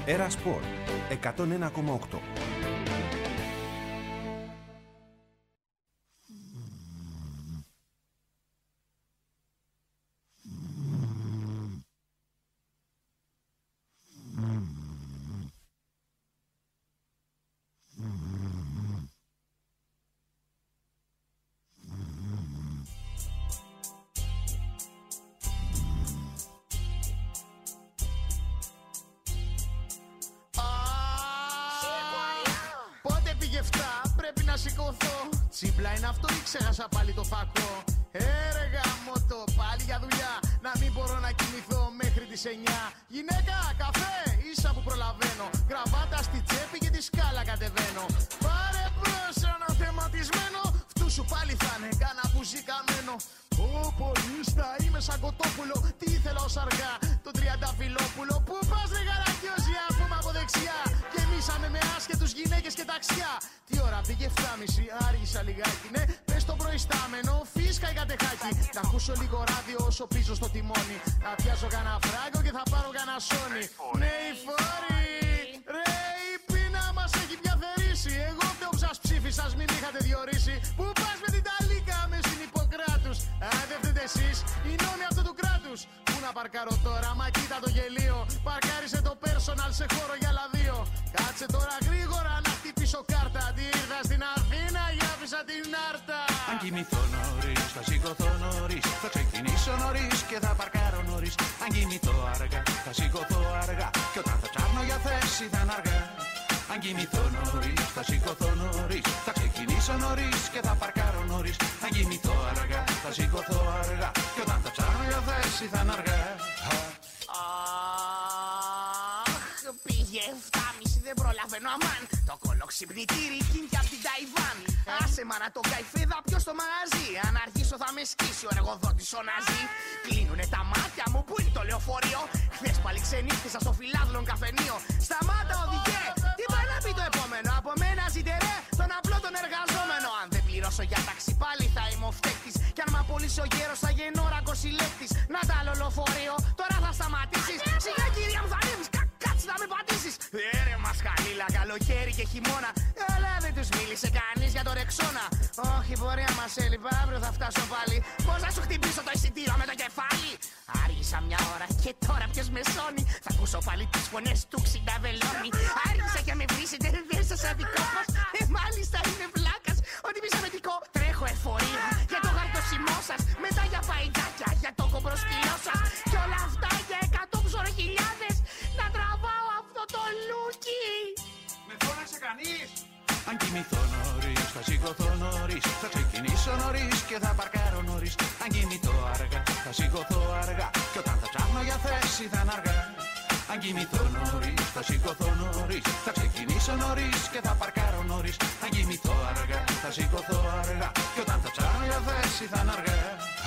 Era Sport 101,8. Τσίπλα είναι αυτό ή ξέχασα πάλι το φακό? Έργα μότο πάλι για δουλειά. Να μην μπορώ να κοιμηθώ μέχρι τις 9. Γυναίκα, καφέ, ίσα που προλαβαίνω. Γραβάτα στη τσέπη και τη σκάλα κατεβαίνω. Πάρε μπρος ένα θεματισμένο. Φτού σου πάλι θα είναι κάνα μπουζί καμένο. Ω πολίστα είμαι σαν κοτόπουλο. Τι ήθελα ως αργά το τριανταφυλόπουλο. Πού πας ρε γαρακιόζια, πούμε από δεξιά. Γεμίσαμε με άσχετους γυναίκες και ταξιά. Τι ώρα πήγε 7.30, άργησα λιγάκι. Ναι, πες το προϊστάμενο, φίσκα η κατεχάκι. Να ακούσω λίγο ράδιο όσο πίσω στο τιμόνι. Να πιάσω κανένα φράγκο και θα πάρω κανένα σόνι. Ναι, η φόρη, ρε η πείνα μας έχει πια θερήσει. Εγώ φταίω που σας ψήφισα, μην είχατε διορίσει. Πού πας με την ταλίκα με στην Ιπποκράτους? Αν δεν φταίτε εσείς, οι νόμοι αυτού του κράτους. Πού να παρκάρω τώρα, μα κοίτα το γελίο. Παρκάρισε το personal σε χώρο για άλλα δύο. Κάτσε τώρα γρήγορα να χτυπήσω κάρτα. Τι ήρθα στην Αθήνα, για άφησα την Άρτα. Αν κοιμηθώ νωρίς, θα σηκωθώ νωρίς. Θα ξεκινήσω νωρίς και θα παρκάρω νωρίς. Αν κοιμηθώ αργά, θα σηκωθώ αργά. Και όταν θα ψάχνω για θέση θα είναι αργά. Αν κοιμηθώ νωρίς, θα σηκωθώ νωρίς. Θα ξεκινήσω νωρίς και θα παρκάρω νωρίς. Αν κοιμηθώ αργά, θα σηκωθώ αργά. Και όταν θα ψάχνω για θέση θα είναι αργά. Πήγε 7.30, δεν προλαβαίνω αμάν. Το κολοξυπνητήρι κίνηκε απ' την Ταϊβάν. Άσε μάνα το καϊφέδα πιο στο μαγαζί. Αν αργήσω θα με σκίσει ο εργοδότης ο Ναζί. Κλείνουνε τα μάτια μου, πού είναι το λεωφορείο? Χθες πάλι ξενύχτησα στο φιλάδλον καφενείο. Σταμάτα οδηγέ, τι πάει να πει το επόμενο? Από μένα ζείτε ρε, τον απλό τον εργαζόμενο. Αν δεν πληρώσω για ταξί πάλι θα είμαι ο φταίκτης. Κι αν μ' απολύσει ο γέρος θα γεννώ ρακοσυλλέκτης. Να τα άλλο λεωφορείο, τώρα θα σταματήσεις. Σιγά κυρία μου θα ανέβεις, κάτσε να με πατήσεις. Ρε μασχαλίλα, καλοκαίρι και χειμώνα. Αλλά δεν τους μίλησε κανείς για το Ρεξόνα. Όχι πορεία μας έλειπα, αύριο θα φτάσω πάλι. Πώς να σου χτυπήσω το εισιτήριο με το κεφάλι? Άργησα μια ώρα και τώρα ποιος με σώνει? Θα ακούσω πάλι τις φωνές του ξυνταβελώνει. Άργησα και με βρίσετε, δεν σας αδικό μας. Μάλιστα είναι βλάκας, ότι μη σαβετικό. Τρέχω εφορία για το γαρτοσιμό σας. Μετά για παϊντάκια, για το κομπροσκυλό σας. Κι όλα αυτά για 100 ψωροχιλιάδες. Να τραβάω αυτό το λούκι. Με φώναξε κανείς? Αν κοιμηθώ νωρίς, θα σηκωθώ νωρίς. Θα ξεκινήσω νωρίς και θα παρκάρω νωρίς. Αν κοιμηθώ αργά, θα σηκωθώ αργά. Και όταν θα ψάχνω για θέση θα είναι αργά. Αν κοιμηθώ νωρίς, θα σηκωθώ νωρίς. Θα ξεκινήσω νωρίς και θα παρκάρω νωρίς. Αν κοιμηθώ αργά, θα σηκωθώ αργά. Και όταν θα ψάχνω για θέση θα είναι αργά.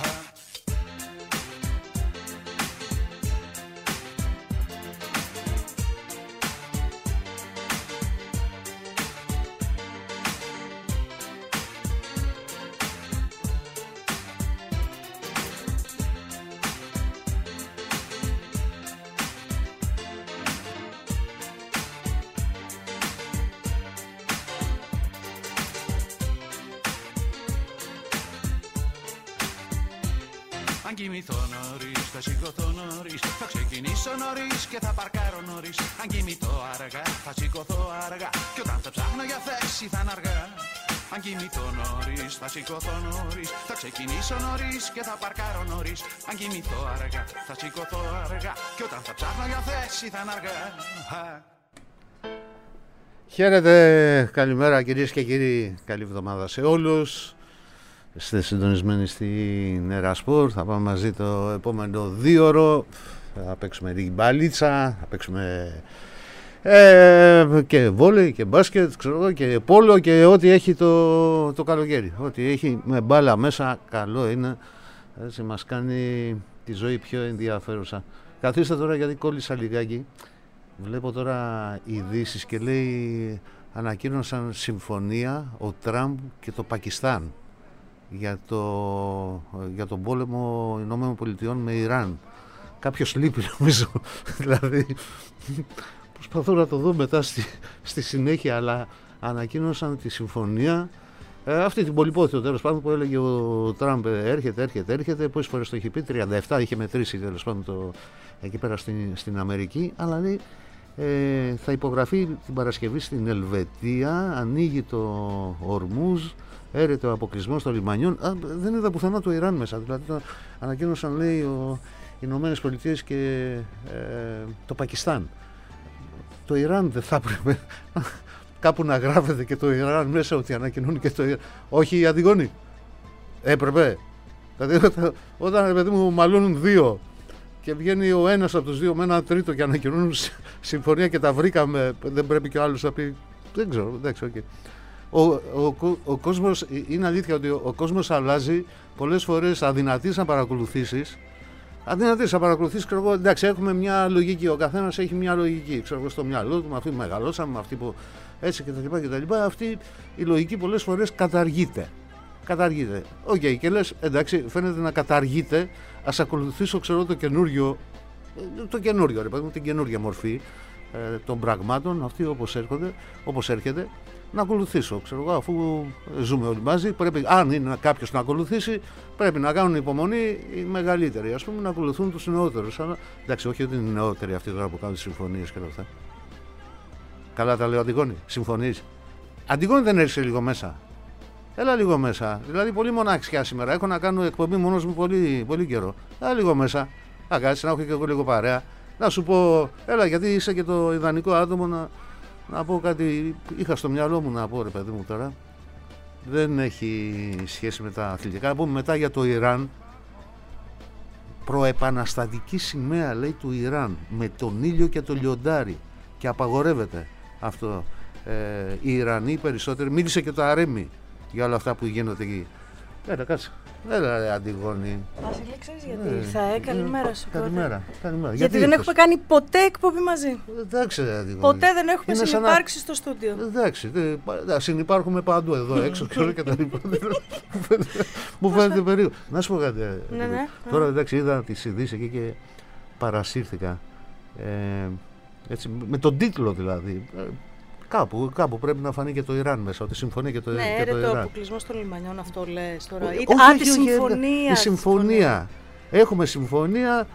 Αν κοιμηθώ νωρίς, θα σηκωθώ νωρίς. Θα ξεκινήσω νωρίς και θα παρκάρω νωρίς. Αν κοιμηθώ αργά, θα σηκωθώ αργά. Και όταν θα ψάχνω για θέση θα είναι αργά. Αν κοιμηθώ νωρίς, θα σηκωθώ νωρίς. Θα ξεκινήσω νωρίς και θα παρκάρω νωρίς. Αν κοιμηθώ αργά, θα σηκωθώ αργά. Και όταν θα ψάχνω για θέση θα είναι αργά. Χαίρετε, καλημέρα κυρίες και κύριοι. Καλή εβδομάδα σε όλους. Είστε συντονισμένοι στην Era Sport. Θα πάμε μαζί το επόμενο 2ωρο. Θα παίξουμε την μπαλίτσα, θα παίξουμε και βόλεϊ και μπάσκετ, ξέρω, και πόλο και ό,τι έχει το καλοκαίρι. Ό,τι έχει με μπάλα μέσα, καλό είναι. Έτσι μας κάνει τη ζωή πιο ενδιαφέρουσα. Καθίστε τώρα γιατί κόλλησα λιγάκι. Βλέπω τώρα ειδήσεις και λέει ανακοίνωσαν συμφωνία ο Τραμπ και το Πακιστάν για τον πόλεμο Ηνωμένων Πολιτειών με Ιράν. Κάποιος λείπει νομίζω. Δηλαδή Προσπαθώ να το δω μετά στη συνέχεια, αλλά ανακοίνωσαν τη συμφωνία. Αυτή την πολυπόθητο τέλος πάντων που έλεγε ο Τραμπ έρχεται. Πόσες φορές το έχει πει, 37 είχε μετρήσει τέλος πάντων εκεί πέρα στην Αμερική. Αλλά λέει θα υπογραφεί την Παρασκευή στην Ελβετία, ανοίγει το Ορμούζ, έρεται ο αποκλεισμός των λιμανιών. Δεν είδα πουθενά το Ιράν μέσα. Δηλαδή το ανακοίνωσαν, λέει, οι Ηνωμένες Πολιτείες και το Πακιστάν. Το Ιράν δεν θα έπρεπε κάπου να γράφεται και το Ιράν μέσα, ότι ανακοινώνει και το Ιράν? Όχι, Αντιγόνη. Έπρεπε. Δηλαδή όταν, παιδί μου, μαλώνουν δύο και βγαίνει ο ένας από τους δύο με ένα τρίτο και ανακοινώνουν συμφωνία και τα βρήκαμε, δεν πρέπει και ο άλλος να πει? Δεν ξέρω, εντάξει, okay. Ο κόσμος, είναι αλήθεια ότι ο κόσμος αλλάζει πολλές φορές. Αδυνατείς να παρακολουθήσεις. Ξέρω εγώ, εντάξει, έχουμε μια λογική. Ο καθένας έχει μια λογική. Ξέρω εγώ, στο μυαλό του, με αυτή που μεγαλώσαμε, με αυτή που έτσι κτλ. Αυτή η λογική πολλές φορές καταργείται. Οκ, και λες, εντάξει, φαίνεται να καταργείται. Ας ακολουθήσω, ξέρω, το καινούριο, ρε παιδί μου, την καινούργια μορφή των πραγμάτων, αυτή όπως έρχεται, να ακολουθήσω. Ξέρω εγώ, αφού ζούμε όλοι μαζί, πρέπει, αν είναι κάποιος να ακολουθήσει, πρέπει να κάνουν υπομονή οι μεγαλύτεροι, ας πούμε, να ακολουθούν τους νεότερους. Αλλά εντάξει, όχι ότι είναι νεότεροι αυτοί τώρα που κάνουν τις συμφωνίες και όλα αυτά. Καλά τα λέω, Αντιγόνη, συμφωνείς? Αντιγόνη, δεν έρχεσαι λίγο μέσα? Έλα λίγο μέσα. Δηλαδή, πολύ μοναξιά σήμερα. Έχω να κάνω εκπομπή μόνος μου πολύ, πολύ καιρό. Έλα λίγο μέσα. Να κάτσεις, να έχω και εγώ λίγο παρέα. Να σου πω, έλα, γιατί είσαι και το ιδανικό άτομο να πω κάτι. Είχα στο μυαλό μου να πω, ρε παιδί μου, τώρα. Δεν έχει σχέση με τα αθλητικά. Να πούμε μετά για το Ιράν. Προεπαναστατική σημαία, λέει, του Ιράν, με τον ήλιο και το λιοντάρι. Και απαγορεύεται αυτό. Οι Ιρανοί περισσότεροι, μίλησε και το Αρέμι για όλα αυτά που γίνονται εκεί. Έλα, κάτσε. Έλα, ρε Αντιγόνη. Βασίλη, ξέρεις γιατί ήρθα, καλημέρα σου. Καλημέρα. Γιατί δεν έχουμε κάνει ποτέ εκπομπή μαζί. Εντάξει, ρε Αντιγόνη. Ποτέ δεν έχουμε συνυπάρξει στο στούντιο. Εντάξει, συνυπάρχουμε παντού εδώ έξω και όλα και τα λοιπά. Μου φαίνεται περίεργο. Να σου πω κάτι. Τώρα, εντάξει, είδα τις ειδήσεις εκεί και παρασύρθηκα. Έτσι, με τον τίτλο δηλαδή. Κάπου πρέπει να φανεί και το Ιράν μέσα, ότι συμφωνεί και το Ιράν. Ναι, ρε, το αποκλεισμό των λιμανιών, αυτό λες τώρα. Όχι, τη συμφωνία. Η συμφωνία. Έχουμε συμφωνία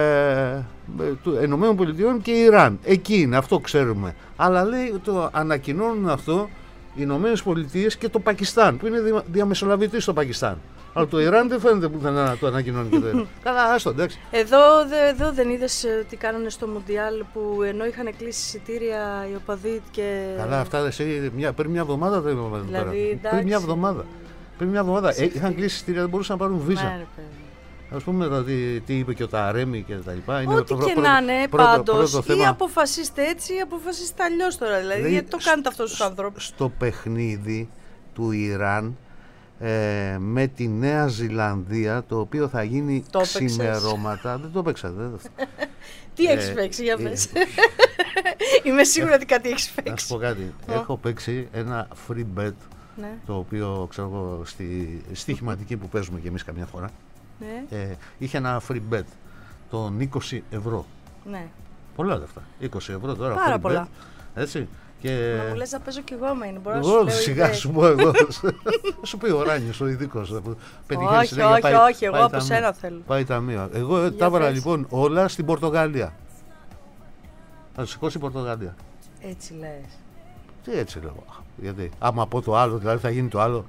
Ηνωμένων Πολιτειών και Ιράν. Εκεί είναι, αυτό ξέρουμε. Αλλά λέει, το ανακοινώνουν αυτό οι Ηνωμένες Πολιτείες και το Πακιστάν, που είναι διαμεσολαβητή στο Πακιστάν. Αλλά το Ιράν δεν φαίνεται πουθενά να το ανακοινώνει και το Ιράν. Καλά, άστο, εντάξει. Εδώ δεν είδες τι κάνανε στο Μουντιάλ, που ενώ είχαν κλείσει εισιτήρια οι οπαδοί και. Καλά, αυτά πριν μια εβδομάδα δεν είπαμε. Δηλαδή, πριν μια εβδομάδα είχαν κλείσει εισιτήρια, δεν μπορούσαν να πάρουν βίζα. Ας πούμε δηλαδή, τι είπε και ο Ταρέμι και τα λοιπά. Ό,τι και να είναι, πάντως, ή αποφασίστε έτσι ή αποφασίστε αλλιώς τώρα. Δηλαδή, γιατί το κάνετε αυτό στους ανθρώπους? Στο παιχνίδι του Ιράν με τη Νέα Ζηλανδία, το οποίο θα γίνει ξημερώματα. Δεν το παίξα. Τι έχεις παίξει, για πες. Είμαι σίγουρη ότι κάτι έχεις παίξει. Να σου πω κάτι. Έχω παίξει ένα free bet, το οποίο ξέρω εγώ στη στοιχηματική που παίζουμε και εμείς καμιά φορά. Είχε ένα free bet των 20 ευρώ. Ναι. Πολλά λεφτά. 20 ευρώ τώρα. Πάρα free πολλά. Bet, έτσι. Και... Να μου λες να παίζω κι εγώ με είναι. Εγώ σιγά σου πω εγώ. Σου πει ο Ράνιος ο ειδικός. Όχι, εγώ από σένα θέλω. Πάει ταμείο. Εγώ τα έβαλα λοιπόν όλα στην Πορτογαλία. Θα σου σηκώσει η Πορτογαλία. Έτσι λες? Τι έτσι λέω? Γιατί άμα πω το άλλο, δηλαδή θα γίνει το άλλο.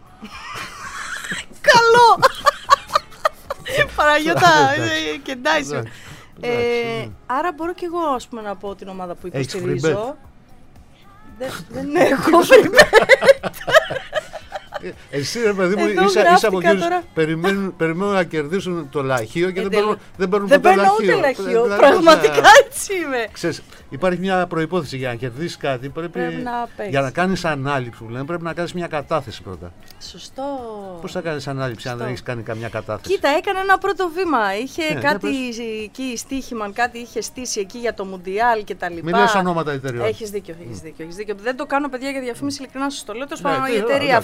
Καλό! Παραγιώτα και Ντάισον. Άρα μπορώ κι εγώ, ας πούμε, να πω την ομάδα που υποστηρίζω. Δεν έχω free bet. Εσύ, ρε παιδί μου, είσαι από εκείνους περιμένουν να κερδίσουν το λαχείο και δεν παίρνουν ποτέ λαχείο. Πραγματικά έτσι είμαι. Ξέρεις, υπάρχει μια προϋπόθεση για να κερδίσεις κάτι. Πρέπει για να κάνεις ανάληψη, πρέπει να κάνεις μια κατάθεση πρώτα. Σωστό. Πώς θα κάνεις ανάληψη αν δεν έχεις κάνει καμιά κατάθεση? Κοίτα, έκανε ένα πρώτο βήμα. Είχε κάτι εκεί στοίχημα, κάτι είχε στήσει εκεί για το Μουντιάλ και τα λοιπά. Μην λες ονόματα εταιρεών. Έχεις δίκιο. Δεν το κάνω, παιδιά, για διαφήμιση, ειλικρινά σας το λέω. Η εταιρεία αυτή τέλος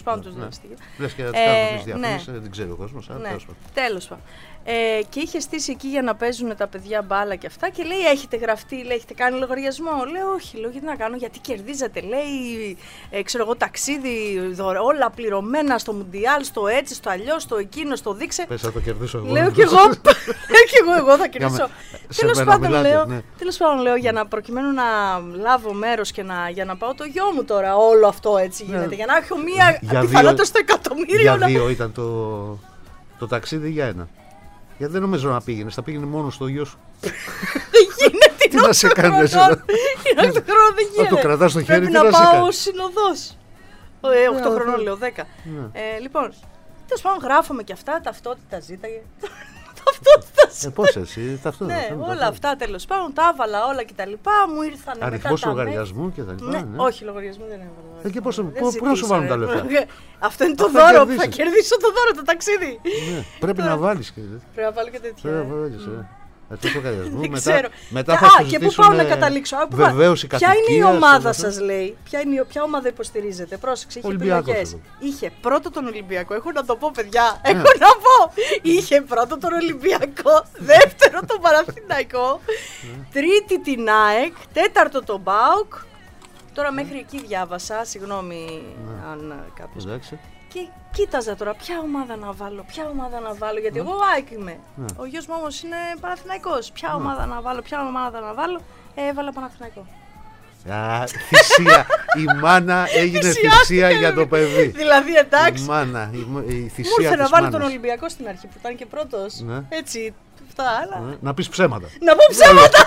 πάντων τους δίνει στοιχεία. Λες και να τις κάνουμε εμείς διαφήμιση, δεν ξέρει ο κόσμος. Τέλος πάντων. Και είχε στήσει εκεί για να παίζουν τα παιδιά μπάλα και αυτά και λέει: έχετε γραφτεί, λέει, έχετε κάνει λογαριασμό? Λέω: όχι, λέω, γιατί να κάνω, γιατί κερδίζατε, λέει, ξέρω εγώ, ταξίδι, όλα πληρωμένα στο Μουντιάλ, στο έτσι, στο αλλιώς, στο εκείνο, στο δείξε. Πες, θα το κερδίσω εγώ. Λέω κι εγώ θα κερδίσω. Τέλος πάντων, λέω, για να προκειμένου να λάβω μέρος και για να πάω το γιο μου τώρα, όλο αυτό έτσι γίνεται. Για να έχω μία πιθανότητα στο εκατομμύριο. Για δύο ήταν το ταξίδι, για ένα. Γιατί δεν νομίζω να πήγαινε, θα πήγαινε μόνο στο γιο σου. Δεν γίνεται. Τι να σε κάνει εσύ? Να το κρατάς στο χέρι. Πρέπει να πάω συνοδός. 8 χρονών λέω, 10. Λοιπόν, τέλος πάντων γράφαμε και αυτά, ταυτότητα ζήταγε. Πώς εσύ, ταυτότητα. Ναι, όλα αυτά τέλος πάντων, τα έβαλα όλα και τα λοιπά, μου ήρθαν μετά. Αριθμός λογαριασμού και τα λοιπά. Όχι, λογαριασμού δεν έβαλα. Και πώς σου βάλουν τα λεφτά? Αυτό είναι το δώρο που θα κερδίσω, το δώρο, το ταξίδι. Πρέπει να βάλεις και τέτοια. Πρέπει να βάλω και τέτοια. Δεν ξέρω. Μετά θα και πού πάω να καταλήξω? Ποια είναι η ομάδα σας, λέει? Ποια ομάδα υποστηρίζετε? Πρόσεξε, είχε επιλογές. Είχε πρώτο τον Ολυμπιακό. Έχω να το πω, παιδιά. Έχω να πω. Είχε πρώτο τον Ολυμπιακό. Δεύτερο τον Παναθηναϊκό. Τρίτη την ΑΕΚ. Τέταρτο τον ΠΑΟΚ. Τώρα μέχρι εκεί διάβασα. Συγγνώμη αν κάποιος. Και κοίταζα τώρα ποια ομάδα να βάλω, γιατί εγώ ΑΕΚ είμαι. Ο γιος μου όμως είναι Παναθηναϊκός. Ποια ομάδα να βάλω, έβαλα Παναθηναϊκό. Θυσία. Η μάνα έγινε θυσία για το παιδί. Δηλαδή, εντάξει. Η μάνα, η θυσία της μάνας. Μου ήρθε να βάλω τον Ολυμπιακό στην αρχή που ήταν και πρώτος. Έτσι, αυτά, αλλά. Να πεις ψέματα. Να πω ψέματα.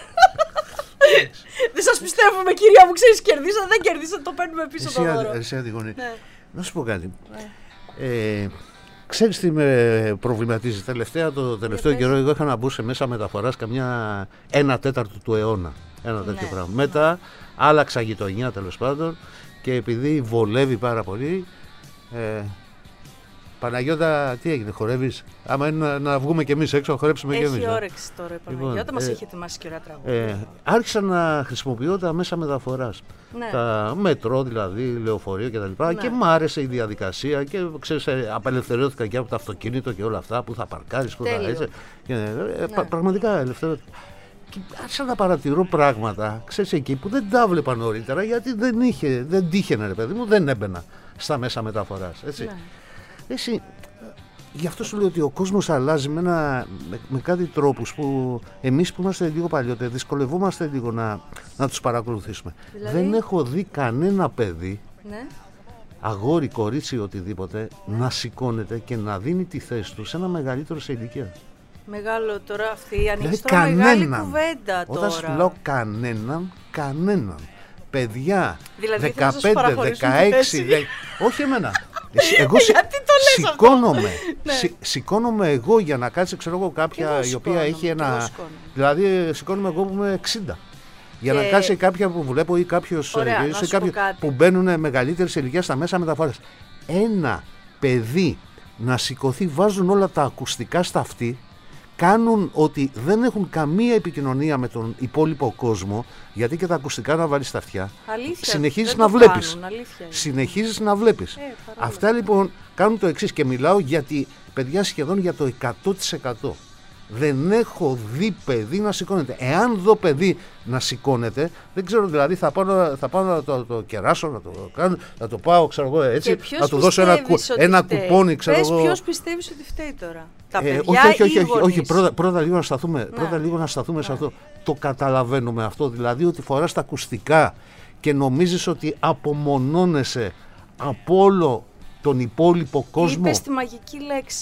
Δεν σας πιστεύουμε, κυρία μου, ξέρεις, κερδίσατε, δεν κερδίσατε, το παίρνουμε πίσω το δώρο. Εσύ Αντιγόνη. Να σου πω κάτι. Ξέρεις τι με προβληματίζει το τελευταίο καιρό? Εγώ είχα να μπω σε μέσα μεταφοράς καμιά 1/4 του αιώνα. Ένα τέτοιο πράγμα. Μετά άλλαξα γειτονιά τέλος πάντων και επειδή βολεύει πάρα πολύ. Παναγιώτα, τι έγινε, χορεύεις? Άμα είναι να βγούμε κι εμείς έξω, να χορέψουμε κι εμείς. Έχει όρεξη τώρα η Παναγιώτα, μας έχει ετοιμάσει και ωραία τραγούδια. Άρχισα να χρησιμοποιώ τα μέσα μεταφοράς. Τα μετρό δηλαδή, λεωφορείο κτλ. Και μ' άρεσε η διαδικασία και ξέρεις, απελευθερώθηκα και από το αυτοκίνητο και όλα αυτά που θα παρκάρεις, που θα έτσι. Πραγματικά ελευθερώθηκα. Και άρχισα να παρατηρώ πράγματα, ξέρεις, εκεί που δεν τα βλέπα νωρίτερα, γιατί δεν τύχαινε, ρε παιδί μου, δεν έμπαινα στα μέσα μεταφοράς. Έτσι. Εσύ, γι' αυτό σου λέω ότι ο κόσμος αλλάζει με κάτι τρόπους που εμείς που είμαστε λίγο παλιότεροι δυσκολευόμαστε λίγο να τους παρακολουθήσουμε. Δηλαδή... Δεν έχω δει κανένα παιδί, αγόρι, κορίτσι, οτιδήποτε, να σηκώνεται και να δίνει τη θέση του σε ένα μεγαλύτερο σε ηλικία. Μεγάλο τώρα αυτή, ανοίξει τώρα μεγάλη κουβέντα τώρα. Όταν σου λέω κανέναν. Παιδιά, δηλαδή, 15, 16, όχι εμένα. Εγώ σηκώνομαι εγώ για να κάτσει, ξέρω εγώ, κάποια η οποία έχει ένα. Δηλαδή, σηκώνομαι εγώ που είμαι 60. Για να κάτσει κάποια που βλέπω ή κάποιος που μπαίνουν μεγαλύτερη ηλικία στα μέσα μεταφοράς. Ένα παιδί να σηκωθεί, βάζουν όλα τα ακουστικά στα αυτή, κάνουν ότι δεν έχουν καμία επικοινωνία με τον υπόλοιπο κόσμο, γιατί και τα ακουστικά να βάλεις στα αυτιά. Συνεχίζεις να βλέπεις. Συνεχίζεις να βλέπεις. Αυτά λοιπόν κάνουν το εξής και μιλάω γιατί παιδιά σχεδόν για το 100%. Δεν έχω δει παιδί να σηκώνεται. Εάν δω παιδί να σηκώνεται, δεν ξέρω, δηλαδή θα πάω να το κεράσω, να το πάω, ξέρω εγώ, έτσι, να του δώσω ένα κουπόνι, ξέρω εγώ. Ποιος πιστεύεις ότι φταίει τώρα? Τα παιδιά όχι, πρώτα λίγο να σταθούμε, σε αυτό. Το καταλαβαίνουμε αυτό, δηλαδή ότι φοράς τα ακουστικά και νομίζεις ότι απομονώνεσαι από όλο τον υπόλοιπο κόσμο. Είπες τη μαγική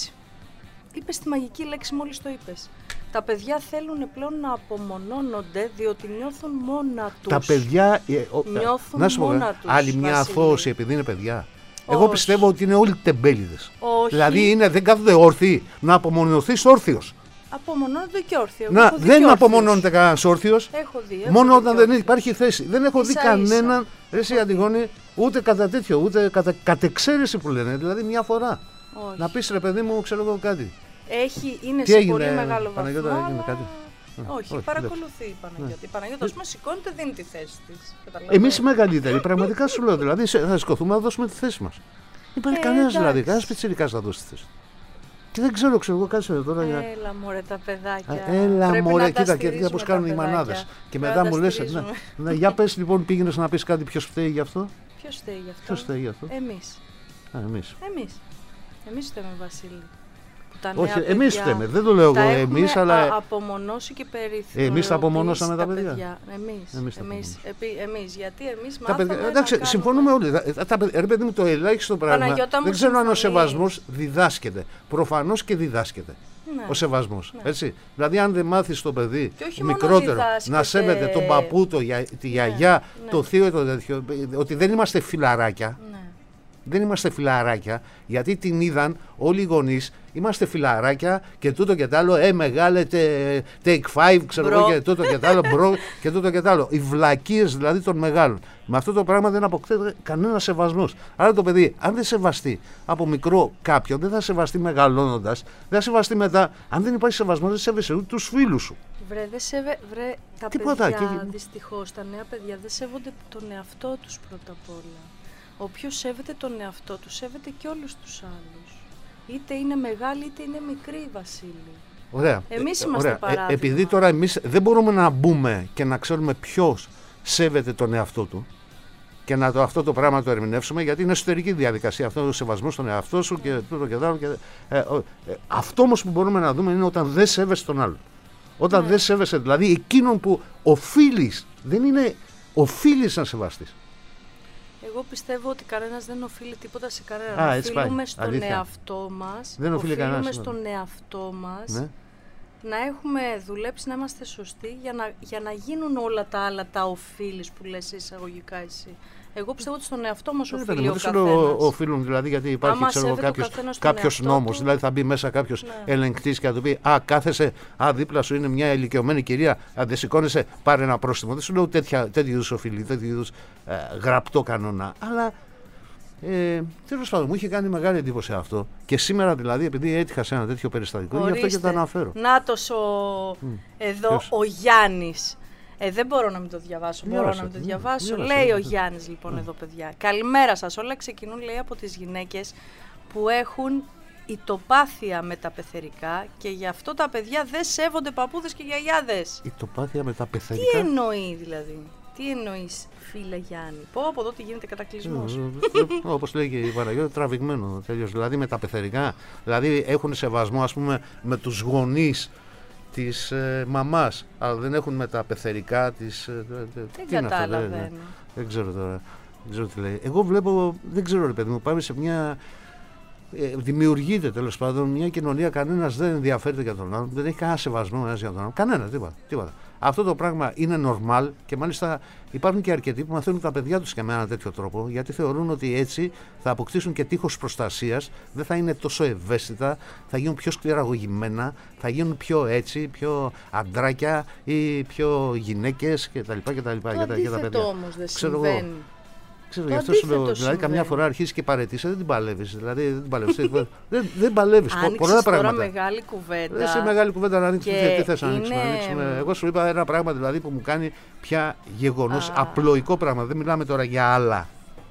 λέξη μόλις το είπες. Τα παιδιά θέλουν πλέον να απομονώνονται διότι νιώθουν μόνα τους. Τα παιδιά νιώθουν μόνα τους. Άλλη μια αθώωση επειδή είναι παιδιά. Εγώ πιστεύω ότι είναι όλοι τεμπέληδες. Δηλαδή δεν κάθονται όρθιοι. Να απομονωθείς όρθιος. Απομονώνονται και όρθιοι. Δεν απομονώνεται κανένας όρθιος. Μόνο όταν δεν υπάρχει θέση. Δεν έχω δει κανέναν, εσύ Αντιγόνη, ούτε κατά τέτοιο, ούτε κατά εξαίρεση που λένε. Δηλαδή μια φορά. Να πεις, ρε παιδί μου, ξέρω εγώ κάτι. Είναι σε πολύ μεγάλο βαθμό. Έγινε κάτι. Όχι, παρακολουθεί η Παναγιώτα. Η Παναγιώτα, ας πούμε, σηκώνεται, δίνει τη θέση της. Εμείς οι μεγαλύτεροι, πραγματικά σου λέω, δηλαδή θα σηκωθούμε να δώσουμε τη θέση μας. Υπάρχει κανένας δηλαδή, κανένας πιτσιρικάς να δώσει τη θέση. Και δεν ξέρω εγώ, κάτσε τώρα. Έλα μωρέ τα παιδάκια. Έλα μωρέ, κοίτα πώς κάνουν οι μανάδες. Και μετά μου λες, για πες λοιπόν, πήγαινες να πεις κάτι, ποιος φταίει γι' αυτό. Ποιος φταίει γι' αυτό. Εμείς φταίμε, Βασίλη. Όχι, εμείς φταίμε. Δεν το λέω εγώ εμείς, αλλά. Απομονώσει και περιθωριοποιήσει. Εμείς τα απομονώσαμε τα παιδιά. Εμείς. Γιατί εμείς μάθαμε. Εντάξει, συμφωνούμε όλοι. Ρε παιδί μου, το ελάχιστο πράγμα. Δεν ξέρω αν ο σεβασμός διδάσκεται. Προφανώς και διδάσκεται. Ναι. Ο σεβασμός. Ναι. Έτσι. Δηλαδή, αν δεν μάθεις το παιδί μικρότερο να σέβεται τον παππού, τη γιαγιά, το θείο, το τέτοιο, ότι δεν είμαστε φιλαράκια. Ναι. Δεν είμαστε φιλαράκια, γιατί την είδαν όλοι οι γονείς. Είμαστε φιλαράκια και τούτο και τ' άλλο. Μεγάλε take 5, ξέρω εγώ, και τούτο και τ' άλλο. Μπρο και τούτο και τ' άλλο. Οι βλακίες δηλαδή των μεγάλων. Με αυτό το πράγμα δεν αποκτέται κανένα σεβασμός. Άρα το παιδί, αν δεν σεβαστεί από μικρό κάποιον, δεν θα σεβαστεί μεγαλώνοντας. Δεν θα σεβαστεί μετά. Αν δεν υπάρχει σεβασμός, δεν σέβεσαι ούτε τους φίλους σου. Τα παιδιά, δυστυχώς, τα νέα παιδιά δεν σέβονται τον εαυτό τους πρώτα απ' όλα. Όποιος σέβεται τον εαυτό του, σέβεται και όλους τους άλλους. Είτε είναι μεγάλη είτε είναι μικρή, Βασίλη. Ωραία. Εμείς είμαστε παράδειγμα. Επειδή τώρα εμείς δεν μπορούμε να μπούμε και να ξέρουμε ποιος σέβεται τον εαυτό του και αυτό το πράγμα το ερμηνεύσουμε, γιατί είναι εσωτερική διαδικασία. Αυτό ο σεβασμός στον εαυτό σου και τούτο και άλλο. Αυτό όμως που μπορούμε να δούμε είναι όταν δεν σέβεσαι τον άλλον. Όταν δεν σέβεσαι, δηλαδή εκείνον που οφείλεις, δεν είναι οφείλεις να σεβαστείς. Εγώ πιστεύω ότι κανένας δεν οφείλει τίποτα σε κανέναν. Οφείλουμε στον εαυτό μας. Δεν οφείλει κανένας. Οφείλουμε στον εαυτό μας να έχουμε δουλέψει, να είμαστε σωστοί για να γίνουν όλα τα άλλα τα οφείλεις που λες εισαγωγικά εσύ. Εγώ πιστεύω ότι στον εαυτό μας οφείλει ο καθένας. Δεν οφείλουν δηλαδή, γιατί υπάρχει κάποιος νόμος. Δηλαδή θα μπει μέσα κάποιος ελεγκτής και θα του πει κάθεσαι, δίπλα σου είναι μια ηλικιωμένη κυρία, αν δεν σηκώνεσαι, πάρε ένα πρόστιμο. Δεν σου λέω τέτοιου είδους οφείλει, τέτοιου είδους γραπτό κανόνα. Αλλά τέλος πάντων, μου είχε κάνει μεγάλη εντύπωση αυτό. Και σήμερα δηλαδή, επειδή έτυχα σε ένα τέτοιο περιστατικό, γι' αυτό και το αναφέρω. Νάτος εδώ ο Γιάννης. Δεν μπορώ να μην το διαβάσω. Λέει ο Γιάννης λοιπόν εδώ, παιδιά. Καλημέρα σας. Όλα ξεκινούν, λέει, από τις γυναίκες που έχουν ητοπάθεια με τα πεθερικά και γι' αυτό τα παιδιά δεν σέβονται παππούδες και γιαγιάδες. Ητοπάθεια με τα πεθερικά. Τι εννοεί δηλαδή? Τι εννοείς, φίλε Γιάννη? Πω από εδώ τι γίνεται κατακλυσμός. Όπως λέει και η Παναγιώτη, τραβηγμένο τελείως. Δηλαδή με τα πεθερικά. Δηλαδή έχουν σεβασμό, ας πούμε, με τους γονείς της μαμάς, αλλά δεν έχουν με τα πεθερικά της. Δεν καταλαβαίνω. Δεν ξέρω τώρα. Δεν ξέρω τι λέει. Εγώ βλέπω, δεν ξέρω ρε παιδί μου, πάμε σε μια. Δημιουργείται τέλος πάντων μια κοινωνία, κανένας δεν ενδιαφέρεται για τον άλλον, δεν έχει κανένα σεβασμό ένας για τον άλλον. Κανένα, τίποτα. Αυτό το πράγμα είναι normal και μάλιστα υπάρχουν και αρκετοί που μαθαίνουν τα παιδιά τους και με έναν τέτοιο τρόπο, γιατί θεωρούν ότι έτσι θα αποκτήσουν και τείχος προστασίας, δεν θα είναι τόσο ευαίσθητα, θα γίνουν πιο σκληραγωγημένα, θα γίνουν πιο έτσι, πιο αντράκια ή πιο γυναίκες κτλ. Το αντίθετο όμως δεν συμβαίνει. Ξέρω, γι' αυτό σου λέω, δηλαδή καμιά φορά αρχίσει και παρετήσει, δεν την παλεύεις. Δηλαδή δεν την παλεύεις. Δεν παλεύεις. Πολλά πράγματα. Τώρα μεγάλη κουβέντα. Είσαι μεγάλη κουβέντα να ανοίξεις. Τι θες να ανοίξουμε. Εγώ σου είπα ένα πράγμα δηλαδή που μου κάνει πια γεγονός, απλοϊκό πράγμα. Δεν μιλάμε τώρα για άλλα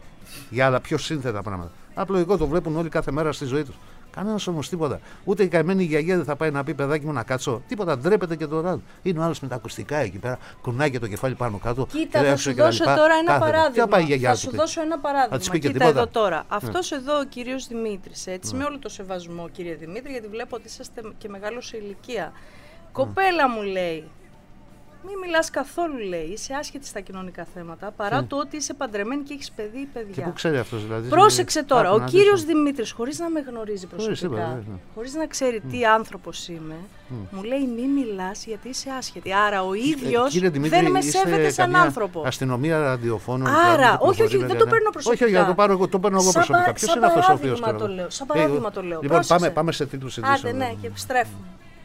πιο σύνθετα πράγματα. Απλοϊκό, το βλέπουν όλοι κάθε μέρα στη ζωή τους. Κανένας όμως τίποτα. Ούτε η καημένη γιαγιά δεν θα πάει να πει παιδάκι μου να κάτσω. Τίποτα, ντρέπεται και τώρα. Είναι ο άλλος με τα ακουστικά εκεί πέρα, κουνάει και το κεφάλι πάνω κάτω. Κοίτα, θα σου δώσω τώρα ένα παράδειγμα. Θα σου δώσω ένα παράδειγμα. Κοίτα εδώ τώρα. Αυτός εδώ ο κύριος Δημήτρης, έτσι, με όλο το σεβασμό, κύριε Δημήτρη, γιατί βλέπω ότι είσαστε και μεγάλο σε ηλικία. Κοπέλα μου, λέει. Μην μιλάς καθόλου, λέει. Είσαι άσχετη στα κοινωνικά θέματα, παρά το ότι είσαι παντρεμένη και έχεις παιδί ή παιδιά. Και πού ξέρει αυτός, δηλαδή. Πρόσεξε τώρα. Ο κύριος Δημήτρης, χωρίς να με γνωρίζει προσωπικά, χωρίς να ξέρει τι άνθρωπος είμαι, μου λέει: μην μιλάς γιατί είσαι άσχετη. Άρα ο ίδιος δεν με σέβεται σαν άνθρωπο. Αστυνομία ραδιοφώνων. Άρα, όχι, δεν το παίρνω προσωπικά. Όχι, το παίρνω εγώ προσωπικά. Ποιος είναι αυτός ο οποίος? Σαν παράδειγμα το λέω. Λοιπόν, πάμε σε τίτλους ειδήσεων. Άντε, ναι, και επιστρέφουμε.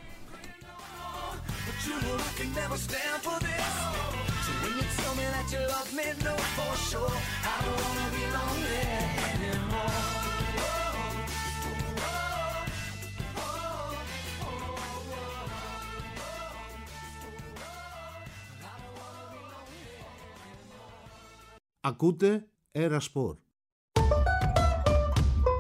Never stand for this. So when you tell me that you love me, know for sure I don't wanna be lonely anymore. Ακούτε Era Sport.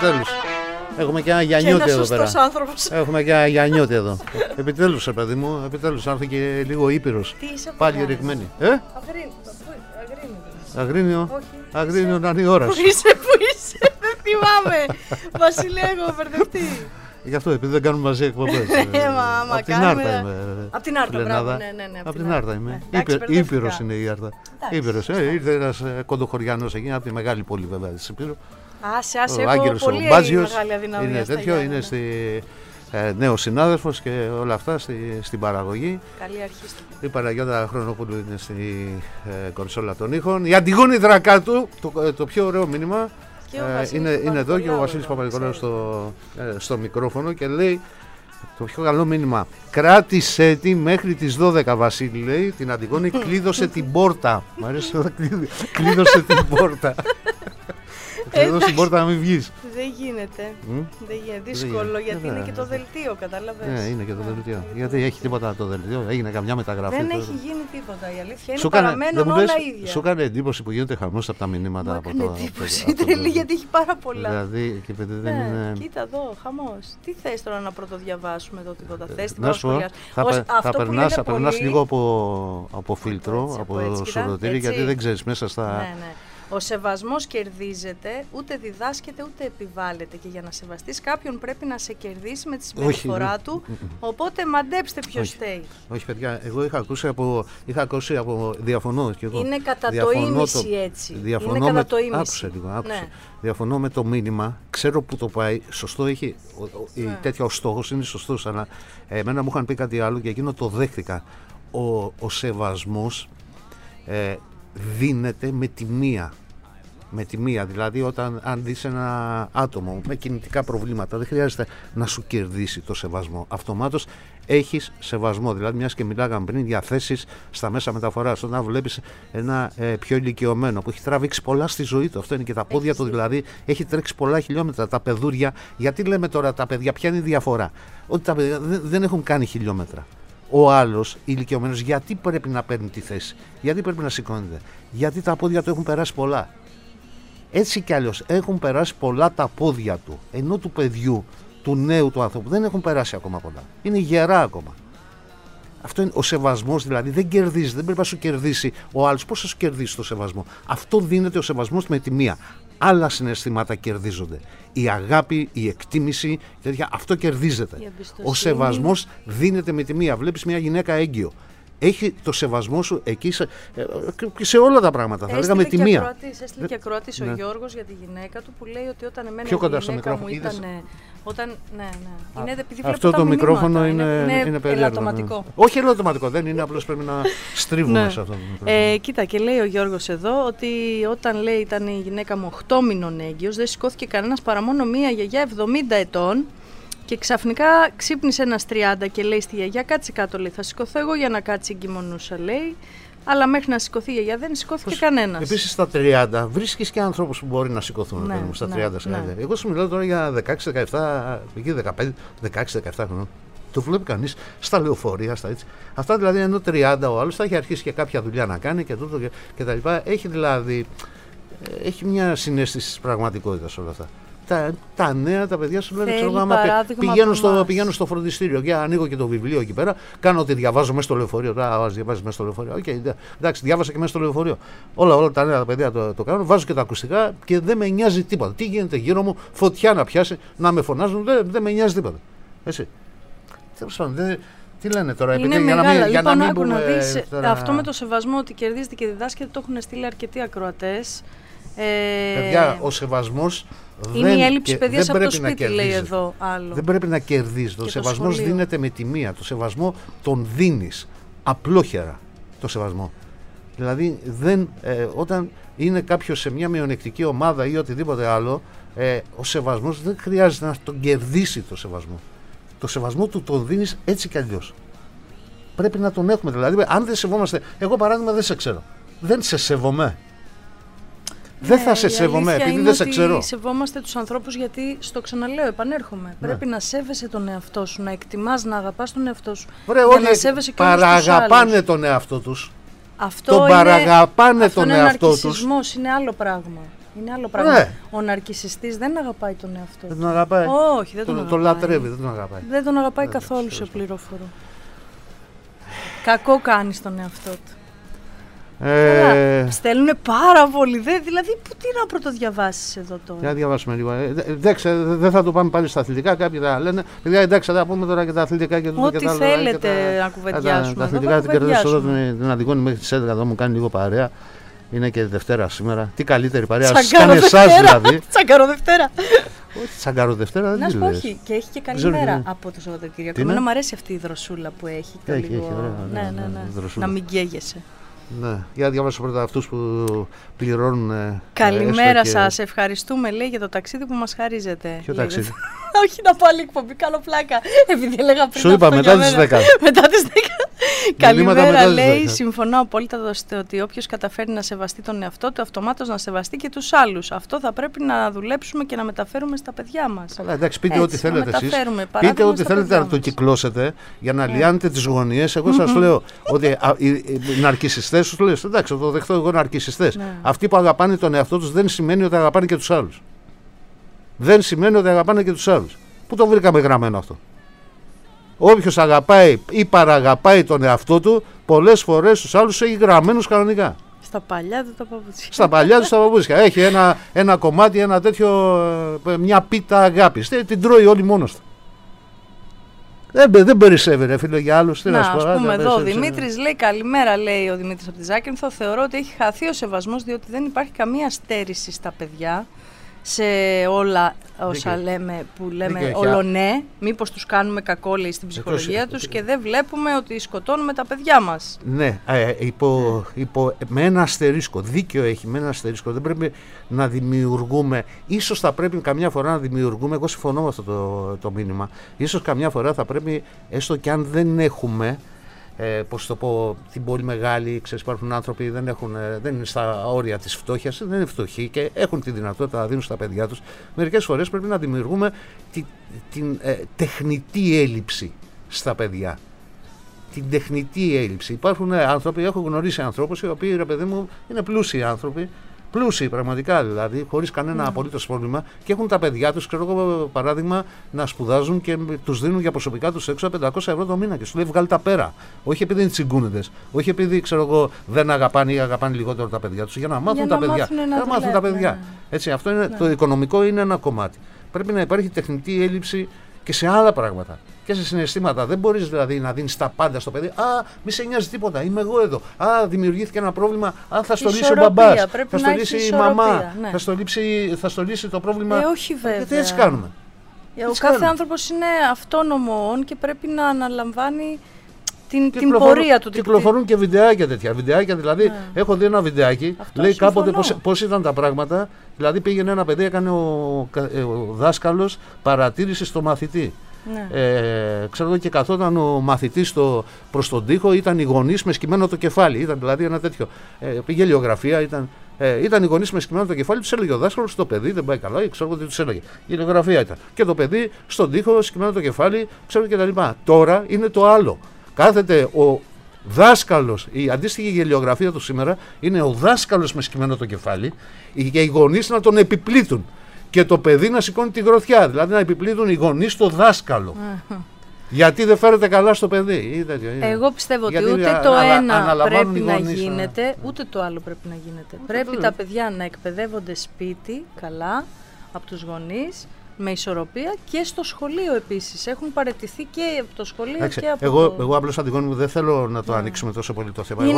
επιτέλους. Έχουμε και ένα Γιαννιώτη εδώ πέρα. Έχουμε και ένα Γιαννιώτη εδώ. Επιτέλους, παιδί μου, επιτέλους. Άρχισε και λίγο Ήπειρος. Πάλι ρηγμένη. Αγρίνιο. Αγρίνιο να είναι η ώρα. Πού είσαι, δεν θυμάμαι. Βασίλη, έχω μπερδευτεί. Γι' αυτό, επειδή δεν κάνουμε μαζί εκπομπές. Απ' την Άρτα είμαι. Απ' την Άρτα, μπράβο. Απ' την Άρτα είμαι. Ήπειρος είναι η Άρτα. Ήπειρος. Ήρθε ένας κοντοχωριανός εκεί, από τη μεγάλη πόλη βέβαια της Ήπειρου. Άσε, έχω πολύ μεγάλη αδυναμία. Είναι τέτοιο, είναι νέος συνάδελφος και όλα αυτά στην παραγωγή. Καλή αρχή. Η Παναγιώτα Χρονοπούλου είναι στη κονσόλα των ήχων. Η Αντιγόνη Δρακάτου, το πιο ωραίο μήνυμα. Είναι εδώ και ο Βασίλης Παπα-Νικολάου στο μικρόφωνο και λέει το πιο καλό μήνυμα. Κράτησε τη μέχρι τις 12, Βασίλη, λέει. Την Αντιγόνη κλείδωσε την πόρτα. Μ' αρέσει να κλείδωσε την πόρτα. Κλείδωσε την πόρτα να μην βγεις. Δεν γίνεται. Δύσκολο γιατί είναι και το δελτίο, κατάλαβες. Ναι, είναι και το δελτίο. Γιατί έχει τίποτα το δελτίο, έγινε καμιά μεταγραφή. Δεν έχει γίνει τίποτα. Η αλήθεια είναι παραμένουν όλα ίδια. Σου έκανε εντύπωση που γίνεται χαμός από τα μηνύματα από το. Εντύπωση τρελή γιατί έχει πάρα πολλά. Δηλαδή και παιδί δεν είναι. Κοίτα εδώ, χαμός. Τι θες τώρα να πρωτοδιαβάσουμε εδώ τίποτα. Θες την θα περνάς λίγο από φίλτρο, από σωροτήρι γιατί δεν ξέρεις μέσα στα. Ο σεβασμός κερδίζεται, ούτε διδάσκεται ούτε επιβάλλεται. Και για να σεβαστείς κάποιον πρέπει να σε κερδίσει με τη συμπεριφορά του. Οπότε μαντέψτε ποιος φταίει. Όχι, παιδιά, εγώ είχα ακούσει από. Διαφωνώ και εγώ. Είναι κατά το ίμιση έτσι. Διαφωνώ είναι κατά το ίμιση. Άκουσε λίγο. Ναι. Διαφωνώ με το μήνυμα. Ξέρω που το πάει. Σωστό έχει. Τέτοια ο στόχος είναι σωστός. Αλλά εμένα μου είχαν πει κάτι άλλο και εκείνο το δέχτηκα. Ο σεβασμός δίνεται με τη μία. Με τη μία, δηλαδή αν δεις ένα άτομο με κινητικά προβλήματα δεν χρειάζεται να σου κερδίσει το σεβασμό. Αυτομάτως έχεις σεβασμό, δηλαδή μιας και μιλάγαμε πριν για θέσεις στα μέσα μεταφοράς. Όταν βλέπεις ένα πιο ηλικιωμένο που έχει τραβήξει πολλά στη ζωή του, αυτό είναι και τα πόδια του δηλαδή, έχει τρέξει πολλά χιλιόμετρα, τα παιδούρια. Γιατί λέμε τώρα τα παιδιά, ποια είναι η διαφορά? Ότι τα παιδιά δεν έχουν κάνει χιλιόμετρα. Ο άλλος ηλικιωμένος γιατί πρέπει να παίρνει τη θέση, γιατί πρέπει να σηκώνεται? Γιατί τα πόδια του έχουν περάσει πολλά. Έτσι κι αλλιώς έχουν περάσει πολλά τα πόδια του, ενώ του παιδιού, του νέου του ανθρώπου δεν έχουν περάσει ακόμα πολλά. Είναι γερά ακόμα. Αυτό είναι ο σεβασμός, δηλαδή δεν κερδίζει, δεν πρέπει να σου κερδίσει ο άλλος. Πώς θα σου κερδίσει το σεβασμό? Αυτό δίνεται ο σεβασμός με τη μία. Άλλα συναισθήματα κερδίζονται. Η αγάπη, η εκτίμηση, τέτοια, αυτό κερδίζεται. Ο σεβασμός δίνεται με τη μία. Βλέπεις μια γυναίκα έγκυο. Έχει το σεβασμό σου εκεί σε όλα τα πράγματα. Θα λέγαμε τη μία. Έστειλε και ακροατής ο Γιώργος για τη γυναίκα του που λέει ότι όταν εμένα η γυναίκα μου ήταν. Είναι επειδή αυτό το μικρόφωνο είναι ελαττωματικό. Όχι ελαττωματικό, δεν είναι, απλώς πρέπει να στρίβουμε σε αυτό το μικρόφωνο. Κοίτα, και λέει ο Γιώργος εδώ ότι όταν λέει ήταν η γυναίκα μου 8 μήνων έγκυος, δεν σηκώθηκε κανένας παρά μόνο μία γιαγιά 70 ετών. Και ξαφνικά ξύπνησε ένας 30 και λέει στη γιαγιά: κάτσε κάτω, λέει. Θα σηκωθώ εγώ για να κάτσει εγκυμονούσα, λέει. Αλλά μέχρι να σηκωθεί η γιαγιά δεν σηκώθηκε κανένας. Επίσης στα 30 βρίσκεις και άνθρωπους που μπορεί να σηκωθούν. Ναι, στα 30. Ναι. Εγώ σου μιλάω τώρα για 16-17, εκεί 15-16-17 χρονών. Το βλέπει κανείς στα λεωφορεία, στα έτσι. Αυτά δηλαδή ενώ 30 ο άλλος θα έχει αρχίσει και κάποια δουλειά να κάνει και τούτο και τα λοιπά. Έχει δηλαδή μια συναίσθηση της πραγματικότητας όλα αυτά. Τα νέα, τα παιδιά σου λένε: πηγαίνω στο φροντιστήριο και ανοίγω και το βιβλίο εκεί πέρα. Κάνω ότι διαβάζω μέσα στο λεωφορείο. Διαβάζει μέσα στο λεωφορείο. Εντάξει, διάβασα και μέσα στο λεωφορείο. Όλα τα νέα τα παιδιά το κάνουν. Βάζω και τα ακουστικά και δεν με νοιάζει τίποτα. Τι γίνεται γύρω μου, φωτιά να πιάσει, να με φωνάζουν, δεν με νοιάζει τίποτα. Έτσι. Τέλος πάντων, τι λένε τώρα, είναι μεγάλα. Λοιπόν, άκου να δεις, αυτό με το σεβασμό ότι κερδίζεται και διδάσκεται το έχουν στείλει αρκετοί ακροατές. Παιδιά, ο σεβασμός είναι η έλλειψη παιδείας από το σπίτι, λέει εδώ άλλο. Δεν πρέπει να κερδίζει. Ο σεβασμός δίνεται με τη μία. Το σεβασμό τον δίνεις απλόχερα. Το σεβασμό. Δηλαδή όταν είναι κάποιος σε μια μειονεκτική ομάδα ή οτιδήποτε άλλο, ο σεβασμός δεν χρειάζεται να τον κερδίσει το σεβασμό. Το σεβασμό του τον δίνεις έτσι κι αλλιώς. Πρέπει να τον έχουμε. Δηλαδή, αν δεν σεβόμαστε, εγώ παράδειγμα δεν σε ξέρω. Δεν σε σεβομαι. Δεν θα σε σέβομαι επειδή δεν σε ξέρω. Σεβόμαστε τους ανθρώπους γιατί, στο ξαναλέω, επανέρχομαι. Ναι. Πρέπει να σέβεσαι τον εαυτό σου, να εκτιμάς, να αγαπάς τον εαυτό σου. Ωραία, όλοι παραγαπάνε τον εαυτό τους. Αυτό παραγαπάνε τον εαυτό τους. Ναρκισσισμός είναι άλλο πράγμα. Είναι άλλο πράγμα. Ναι. Ο ναρκισσιστής δεν αγαπάει τον εαυτό του. Δεν τον αγαπάει. Όχι, δεν τον αγαπάει. Τον λατρεύει, δεν τον αγαπάει. Δεν τον αγαπάει καθόλου, σε πληροφορώ. Κακό κάνει στον εαυτό του. Στέλνουνε πάρα πολύ. Δηλαδή, τι να πρωτοδιαβάσεις εδώ τώρα. Για να διαβάσουμε λίγο. Δεν θα το πάμε πάλι στα αθλητικά. Κάποιοι θα λένε. Παιδιά, εντάξει, θα πούμε τώρα και τα αθλητικά και το ό,τι θέλετε να κουβεντιάσουμε. Τα αθλητικά την κερδίσω εδώ, την αντιγόνη μέχρι τις 11 εδώ, μου κάνει λίγο παρέα. Είναι και Δευτέρα σήμερα. Τι καλύτερη παρέα. Σας κάνει εσάς δηλαδή. Τσαγκαροδευτέρα. Όχι, Τσαγκαροδευτέρα δεν είναι. Να σου πω, όχι. Και έχει και καλή μέρα από το Σαββατοκύριακο. Εμένα μου αρέσει αυτή η δροσούλα που έχει. Ναι. Να μην καίγεσαι. Ναι, για να διαβάσω πρώτα αυτούς που πληρώνουν. Καλημέρα σας, ευχαριστούμε λέει για το ταξίδι που μας χαρίζετε. Ποιο ταξίδι? Όχι να πω άλλη εκπομπή, κάνω πλάκα. Επειδή έλεγα πριν. Σου είπα μετά τις 10. Μετά τις 10. Καλημέρα λέει, συμφωνώ απόλυτα ότι όποιος καταφέρει να σεβαστεί τον εαυτό του, αυτομάτως να σεβαστεί και τους άλλους. Αυτό θα πρέπει να δουλέψουμε και να μεταφέρουμε στα παιδιά μας. Καλά, εντάξει, πείτε ό,τι θέλετε εσείς. Πείτε ό,τι θέλετε να το κυκλώσετε για να λιάνετε τις γωνίες. Εγώ σας λέω ότι οι ναρκισσιστές, τους λέω, εντάξει, το δεχτώ εγώ ναρκισσιστές. Αυτοί που αγαπάνε τον εαυτό τους δεν σημαίνει ότι αγαπάνε και τους άλλους. Δεν σημαίνει ότι αγαπάνε και τους άλλους. Πού το βρήκαμε γραμμένο αυτό? Όποιος αγαπάει ή παραγαπάει τον εαυτό του, πολλές φορές τους άλλους έχει γραμμένους κανονικά. Στα παλιά του τα παπούτσια. Στα παλιά του τα παπούτσια. Έχει ένα κομμάτι, ένα τέτοιο, μια πίτα αγάπης. Την τρώει όλη μόνος του. Δεν περισσεύει ρε φίλε για άλλους. Ας πούμε εδώ, ο Δημήτρης λέει καλημέρα, λέει ο Δημήτρης από τη Ζάκυνθο. Θεωρώ ότι έχει χαθεί ο σεβασμός διότι δεν υπάρχει καμία στέρηση στα παιδιά. Σε όλα όσα λέμε, που λέμε ολονέ, μήπως τους κάνουμε κακό λέει στην ψυχολογία τους και δεν βλέπουμε ότι σκοτώνουμε τα παιδιά μας. Ναι, με ένα αστερίσκο, δίκιο έχει, με ένα αστερίσκο, δεν πρέπει να δημιουργούμε, ίσως θα πρέπει καμιά φορά να δημιουργούμε, εγώ συμφωνώ με αυτό το μήνυμα, ίσως καμιά φορά θα πρέπει, έστω και αν δεν έχουμε, πώς το πω, την πολύ μεγάλη, ξέρεις, υπάρχουν άνθρωποι δεν είναι στα όρια της φτώχειας, δεν είναι φτωχοί και έχουν τη δυνατότητα να δίνουν στα παιδιά τους. Μερικές φορές πρέπει να δημιουργούμε την τεχνητή έλλειψη στα παιδιά. Την τεχνητή έλλειψη. Υπάρχουν άνθρωποι, έχω γνωρίσει ανθρώπους οι οποίοι, ρε παιδί μου, είναι πλούσιοι άνθρωποι, πλούσιοι πραγματικά δηλαδή, χωρίς κανένα απολύτως πρόβλημα και έχουν τα παιδιά τους, ξέρω εγώ παράδειγμα, να σπουδάζουν και τους δίνουν για προσωπικά τους έξω 500 ευρώ το μήνα και σου λέει βγάλει τα πέρα. Όχι επειδή είναι τσιγκούνιδες, όχι επειδή ξέρω εγώ δεν αγαπάνε ή αγαπάνε λιγότερο τα παιδιά τους, για να μάθουν τα παιδιά. Να μάθουν τα παιδιά. Έτσι, αυτό είναι, το οικονομικό είναι ένα κομμάτι. Πρέπει να υπάρχει τεχνητή έλλειψη και σε άλλα πράγματα. Και σε συναισθήματα. Δεν μπορείς δηλαδή να δίνεις τα πάντα στο παιδί. Μη σε νοιάζει τίποτα. Είμαι εγώ εδώ. Δημιουργήθηκε ένα πρόβλημα. Θα στο λύσει ο μπαμπάς. Θα στο λύσει η μαμά. Ναι. Θα στο λύσει το πρόβλημα. Όχι βέβαια. Γιατί έτσι κάνουμε. Ο κάθε άνθρωπος είναι αυτόνομο και πρέπει να αναλαμβάνει την πορεία του. Κυκλοφορούν και βιντεάκια τέτοια. Βιντεάκια δηλαδή. Έχω δει ένα βιντεάκι. Αυτό λέει κάποτε πώς ήταν τα πράγματα. Δηλαδή πήγαινε ένα παιδί, έκανε ο δάσκαλος παρατήρηση στο μαθητή. Ναι. Ξέρω και καθόταν ο μαθητής προς τον τοίχο, ήταν οι γονείς με σκυμμένο το κεφάλι. Ήταν δηλαδή ένα τέτοιο. Πήγε γελιογραφία, ήταν οι γονείς με σκυμμένο το κεφάλι, τους έλεγε ο δάσκαλος, το παιδί δεν πάει καλά, ξέρω τι τους έλεγε. Γελιογραφία ήταν. Και το παιδί στον τοίχο, σκυμμένο το κεφάλι, ξέρω και τα λοιπά. Τώρα είναι το άλλο. Κάθεται ο δάσκαλος, η αντίστοιχη γελιογραφία του σήμερα είναι ο δάσκαλος με σκυμμένο το κεφάλι και οι γονείς να τον επιπλήττουν. Και το παιδί να σηκώνει τη γροθιά, δηλαδή να επιπλήττουν οι γονείς στο δάσκαλο. Γιατί δεν φέρεται καλά στο παιδί. Εγώ πιστεύω ότι ούτε το ένα πρέπει να γίνεται, ούτε το άλλο πρέπει να γίνεται. Πρέπει τα παιδιά να εκπαιδεύονται σπίτι καλά από τους γονείς, με ισορροπία και στο σχολείο επίσης. Έχουν παραιτηθεί και από το σχολείο και από εγώ απλώς αντιγόνη μου δεν θέλω να το ανοίξουμε τόσο πολύ το θέμα.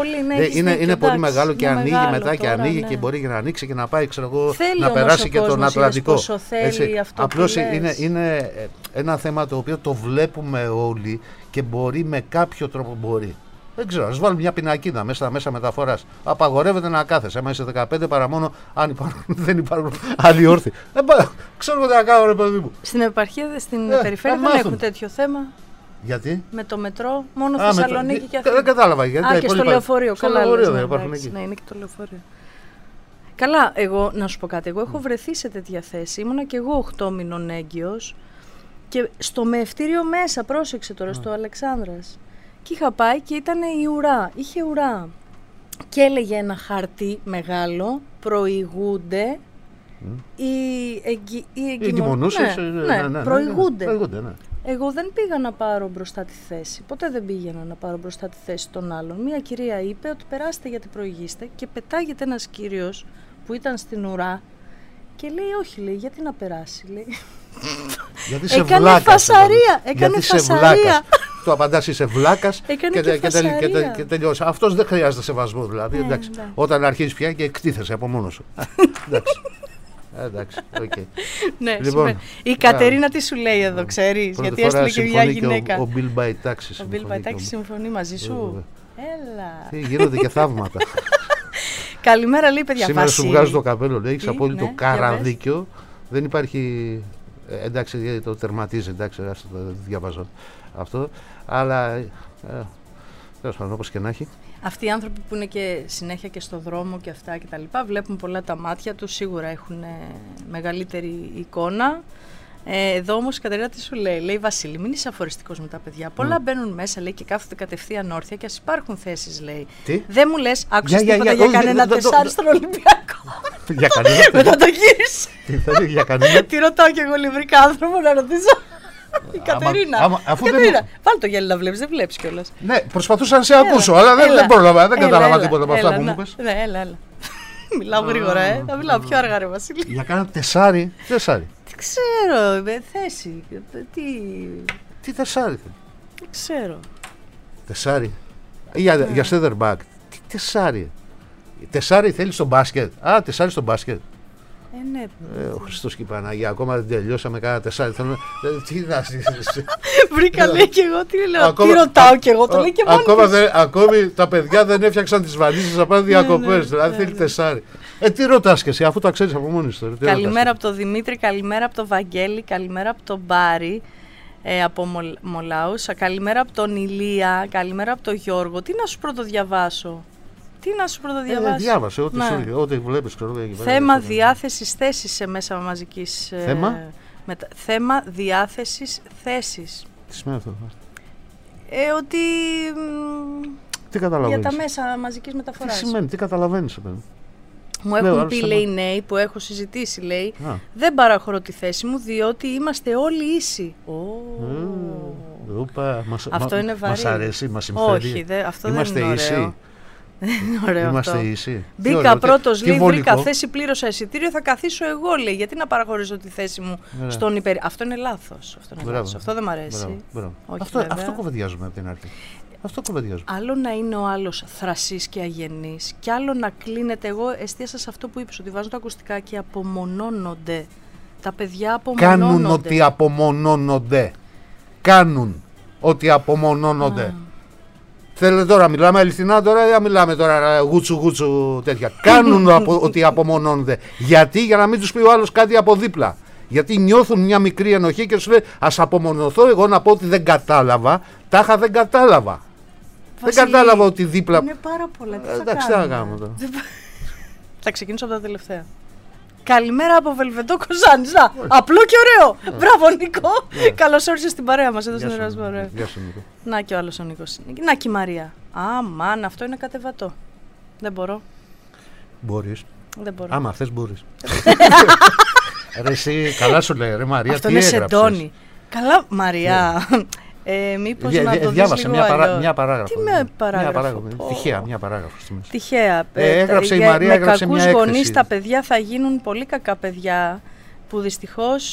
Είναι πολύ μεγάλο και ανοίγει μετά και ανοίγει και μπορεί να ανοίξει και να πάει να περάσει και τον Ατλαντικό. Απλώς είναι ένα θέμα το οποίο το βλέπουμε όλοι και μπορεί με κάποιο τρόπο μπορεί. Δεν ξέρω, ας βάλουμε μια πινακίδα μέσα μεταφοράς. Απαγορεύεται να κάθεσαι. Άμα είσαι 15 παρά μόνο, αν δεν υπάρχουν άλλοι όρθιοι. Ξέρω τι να κάνω, ρε παιδί μου. Στην επαρχία, στην περιφέρεια δεν έχουν τέτοιο θέμα. Γιατί? Με το μετρό, μόνο Θεσσαλονίκη και Αθήνα. Δεν κατάλαβα. Γιατί και στο λεωφορείο. Καλά, δεν υπάρχουν εκεί. Ναι, είναι και το λεωφορείο. Καλά, εγώ να σου πω κάτι. Εγώ έχω βρεθεί σε τέτοια θέση. Ήμουνα και εγώ 8 μηνών έγκυος και στο μεευτήριο μέσα, πρόσεξε τώρα, στο Αλεξάνδρας. Και είχα πάει και ήταν η ουρά, είχε ουρά. και έλεγε ένα χαρτί μεγάλο, προηγούνται οι εγκυμονούσες. Ναι, προηγούνται. Ναι. Εγώ δεν πήγα να πάρω μπροστά τη θέση. Ποτέ δεν πήγαινα να πάρω μπροστά τη θέση των άλλων. Μία κυρία είπε ότι περάστε γιατί προηγείστε και πετάγεται ένας κύριος που ήταν στην ουρά και λέει όχι, λέει, γιατί να περάσει, λέει. Γιατί σε έκανε βλάκας, φασαρία. Γιατί σε βλάκας. Του απαντάς είσαι βλάκας και τελειώσει. Αυτός δεν χρειάζεται σεβασμό δηλαδή. Εντάξει. Όταν αρχίζεις πια και εκτίθεσαι από μόνος σου. Εντάξει, okay. Ναι, λοιπόν, η Κατερίνα τι σου λέει εδώ, ξέρεις, γιατί έστειλε και μια γυναίκα. Ο Bill by Taxi. Ο Bill by Taxi συμφωνεί μαζί σου. Έλα. Γίνονται και θαύματα. Καλημέρα, λέει, παιδιά. Σήμερα σου βγάζω το καπέλο, λέει, έχεις απόλυτο καραδίκιο. Δεν υπάρχει. Εντάξει, γιατί το τερματίζει, εντάξει, το διαβάζω αυτό. Αλλά. Τέλος πάντων, όπως και να έχει. Αυτοί οι άνθρωποι που είναι και συνέχεια και στο δρόμο και αυτά και τα λοιπά, βλέπουν πολλά τα μάτια τους, σίγουρα έχουν μεγαλύτερη εικόνα. Εδώ όμως η Κατερίνα τι σου λέει, λέει Βασίλη, μην είσαι αφοριστικός με τα παιδιά. Πολλά μπαίνουν μέσα, λέει, και κάθονται κατευθείαν όρθια και ας υπάρχουν θέσεις, λέει. Τι? Δεν μου λες, άκουσες τίποτα για κανένα τεσάρι στον Ολυμπιακό. Για κανένα. Μετά το γύρισε. Τι θέλει για κανένα. Τι ρωτάω κι εγώ λιβρικά άνθρωπο να ρωτήσω. Η Κατερίνα. Κατερίνα, βάλει το γέλιο να βλέπεις, δεν βλέπεις κιόλας. Ναι, προσπαθούσα να σε ακούσω, αλλά δεν πρόλαβα, δεν κατάλαβα τίποτα από αυτά που μου είπες. Ναι, έλα. Μιλάω γρήγορα, θα μιλάω πιο αργά, ρε Βασίλη. Για κάνα τεσάρι. Τι ξέρω, θέση. Τι τεσάρι. Δεν ξέρω. Τεσάρι. Για center back. Τι τεσάρι. Τεσάρι θέλει στο μπάσκετ. Α, τεσάρι στο μπάσκετ. Ναι. Ο Χριστός και η Παναγία, ακόμα δεν τελειώσαμε κάνα τεσάρι. Τι να ζήσεις. Βρήκα, λέει και εγώ, τι λέω, τι ρωτάω κι εγώ, το λέει και μόνοι. Ακόμη τα παιδιά δεν έφτιαξαν τις βαλίτσες να πάνε διακοπές, δηλαδή θέλει τεσάρι. Τι ρωτάς και εσύ, αφού τα ξέρεις από μόνοι σου. Καλημέρα από τον Δημήτρη, καλημέρα από τον Βαγγέλη, καλημέρα από τον Μπάρη, από Μολάους, καλημέρα από τον Ηλία, καλημέρα από τον Γιώργο. Τι να σου πρωτοδιαβάσω. Διάβασε, ό,τι βλέπεις. Θέμα διάθεσης θέσης σε μέσα μαζικής. Θέμα διάθεσης θέσης. Τι σημαίνει αυτό? Ότι. Τι καταλαβαίνεις? Για τα μέσα μαζικής μεταφοράς. Τι σημαίνει, τι καταλαβαίνεις? Μου έχουν πει, λέει, νέοι που έχω συζητήσει, λέει, δεν παραχωρώ τη θέση μου διότι είμαστε όλοι ίσοι. Αυτό είναι βαρύ. Μας αρέσει, μας συμφέρει. Όχι, αυτό δεν είναι ωραίο. Είμαστε αυτό. ίσοι. Μπήκα πρώτος, λέει, βρήκα θέση, πλήρωσα εισιτήριο, θα καθίσω εγώ, λέει. Γιατί να παραχωρήσω τη θέση μου στον υπερ. Αυτό είναι λάθος. Αυτό δεν μ' αρέσει. Αυτό κουβεντιάζουμε από την αρχή. Αυτό κουβεντιάζουμε. Άλλο να είναι ο άλλος θρασής και αγενής, και άλλο να κλείνεται. Εγώ εστίασα σε αυτό που είπες, ότι βάζουν τα ακουστικά και απομονώνονται. Τα παιδιά απομονώνονται. Κάνουν ότι απομονώνονται. Κάνουν ότι απομονώνονται. Θέλετε τώρα, μιλάμε αληθινά τώρα ή μιλάμε τώρα γούτσου τέτοια. Κάνουν ότι απομονώνονται. Γιατί? Για να μην τους πει ο άλλος κάτι από δίπλα. Γιατί νιώθουν μια μικρή ενοχή και σου λέει ας απομονωθώ εγώ να πω ότι δεν κατάλαβα. Τάχα δεν κατάλαβα. Βασίλη, δεν κατάλαβα ότι δίπλα. Είναι πάρα πολλά. Εντάξει, τι θα κάνουμε τώρα. Θα ξεκινήσω από τα τελευταία. Καλημέρα από Βελβεντό Κοζάνης. Να, απλό και ωραίο. Μπράβο, Νίκο. Καλώς όρισες στην παρέα μας εδώ στην Εράσμο. Γεια σου, Νίκο. Να και ο άλλος ο Νίκος. Να και η Μαρία. Αμάν, αυτό είναι κατεβατό. Δεν μπορώ. Μπορείς. Δεν μπορώ. Άμα θες μπορείς. Ρε εσύ, καλά σου λέει, ρε Μαρία, αυτό τι είναι έγραψες? Σεντόνι. Καλά, Μαρία. Μήπως να το δεις λίγο μια παράγραφο. Τι με παράγραφο? Τυχαία, μια παράγραφο. Τυχαία. Έγραψε η Μαρία, έγραψε μια έκθεση. Με κακούς γονείς τα παιδιά θα γίνουν πολύ κακά παιδιά, που δυστυχώς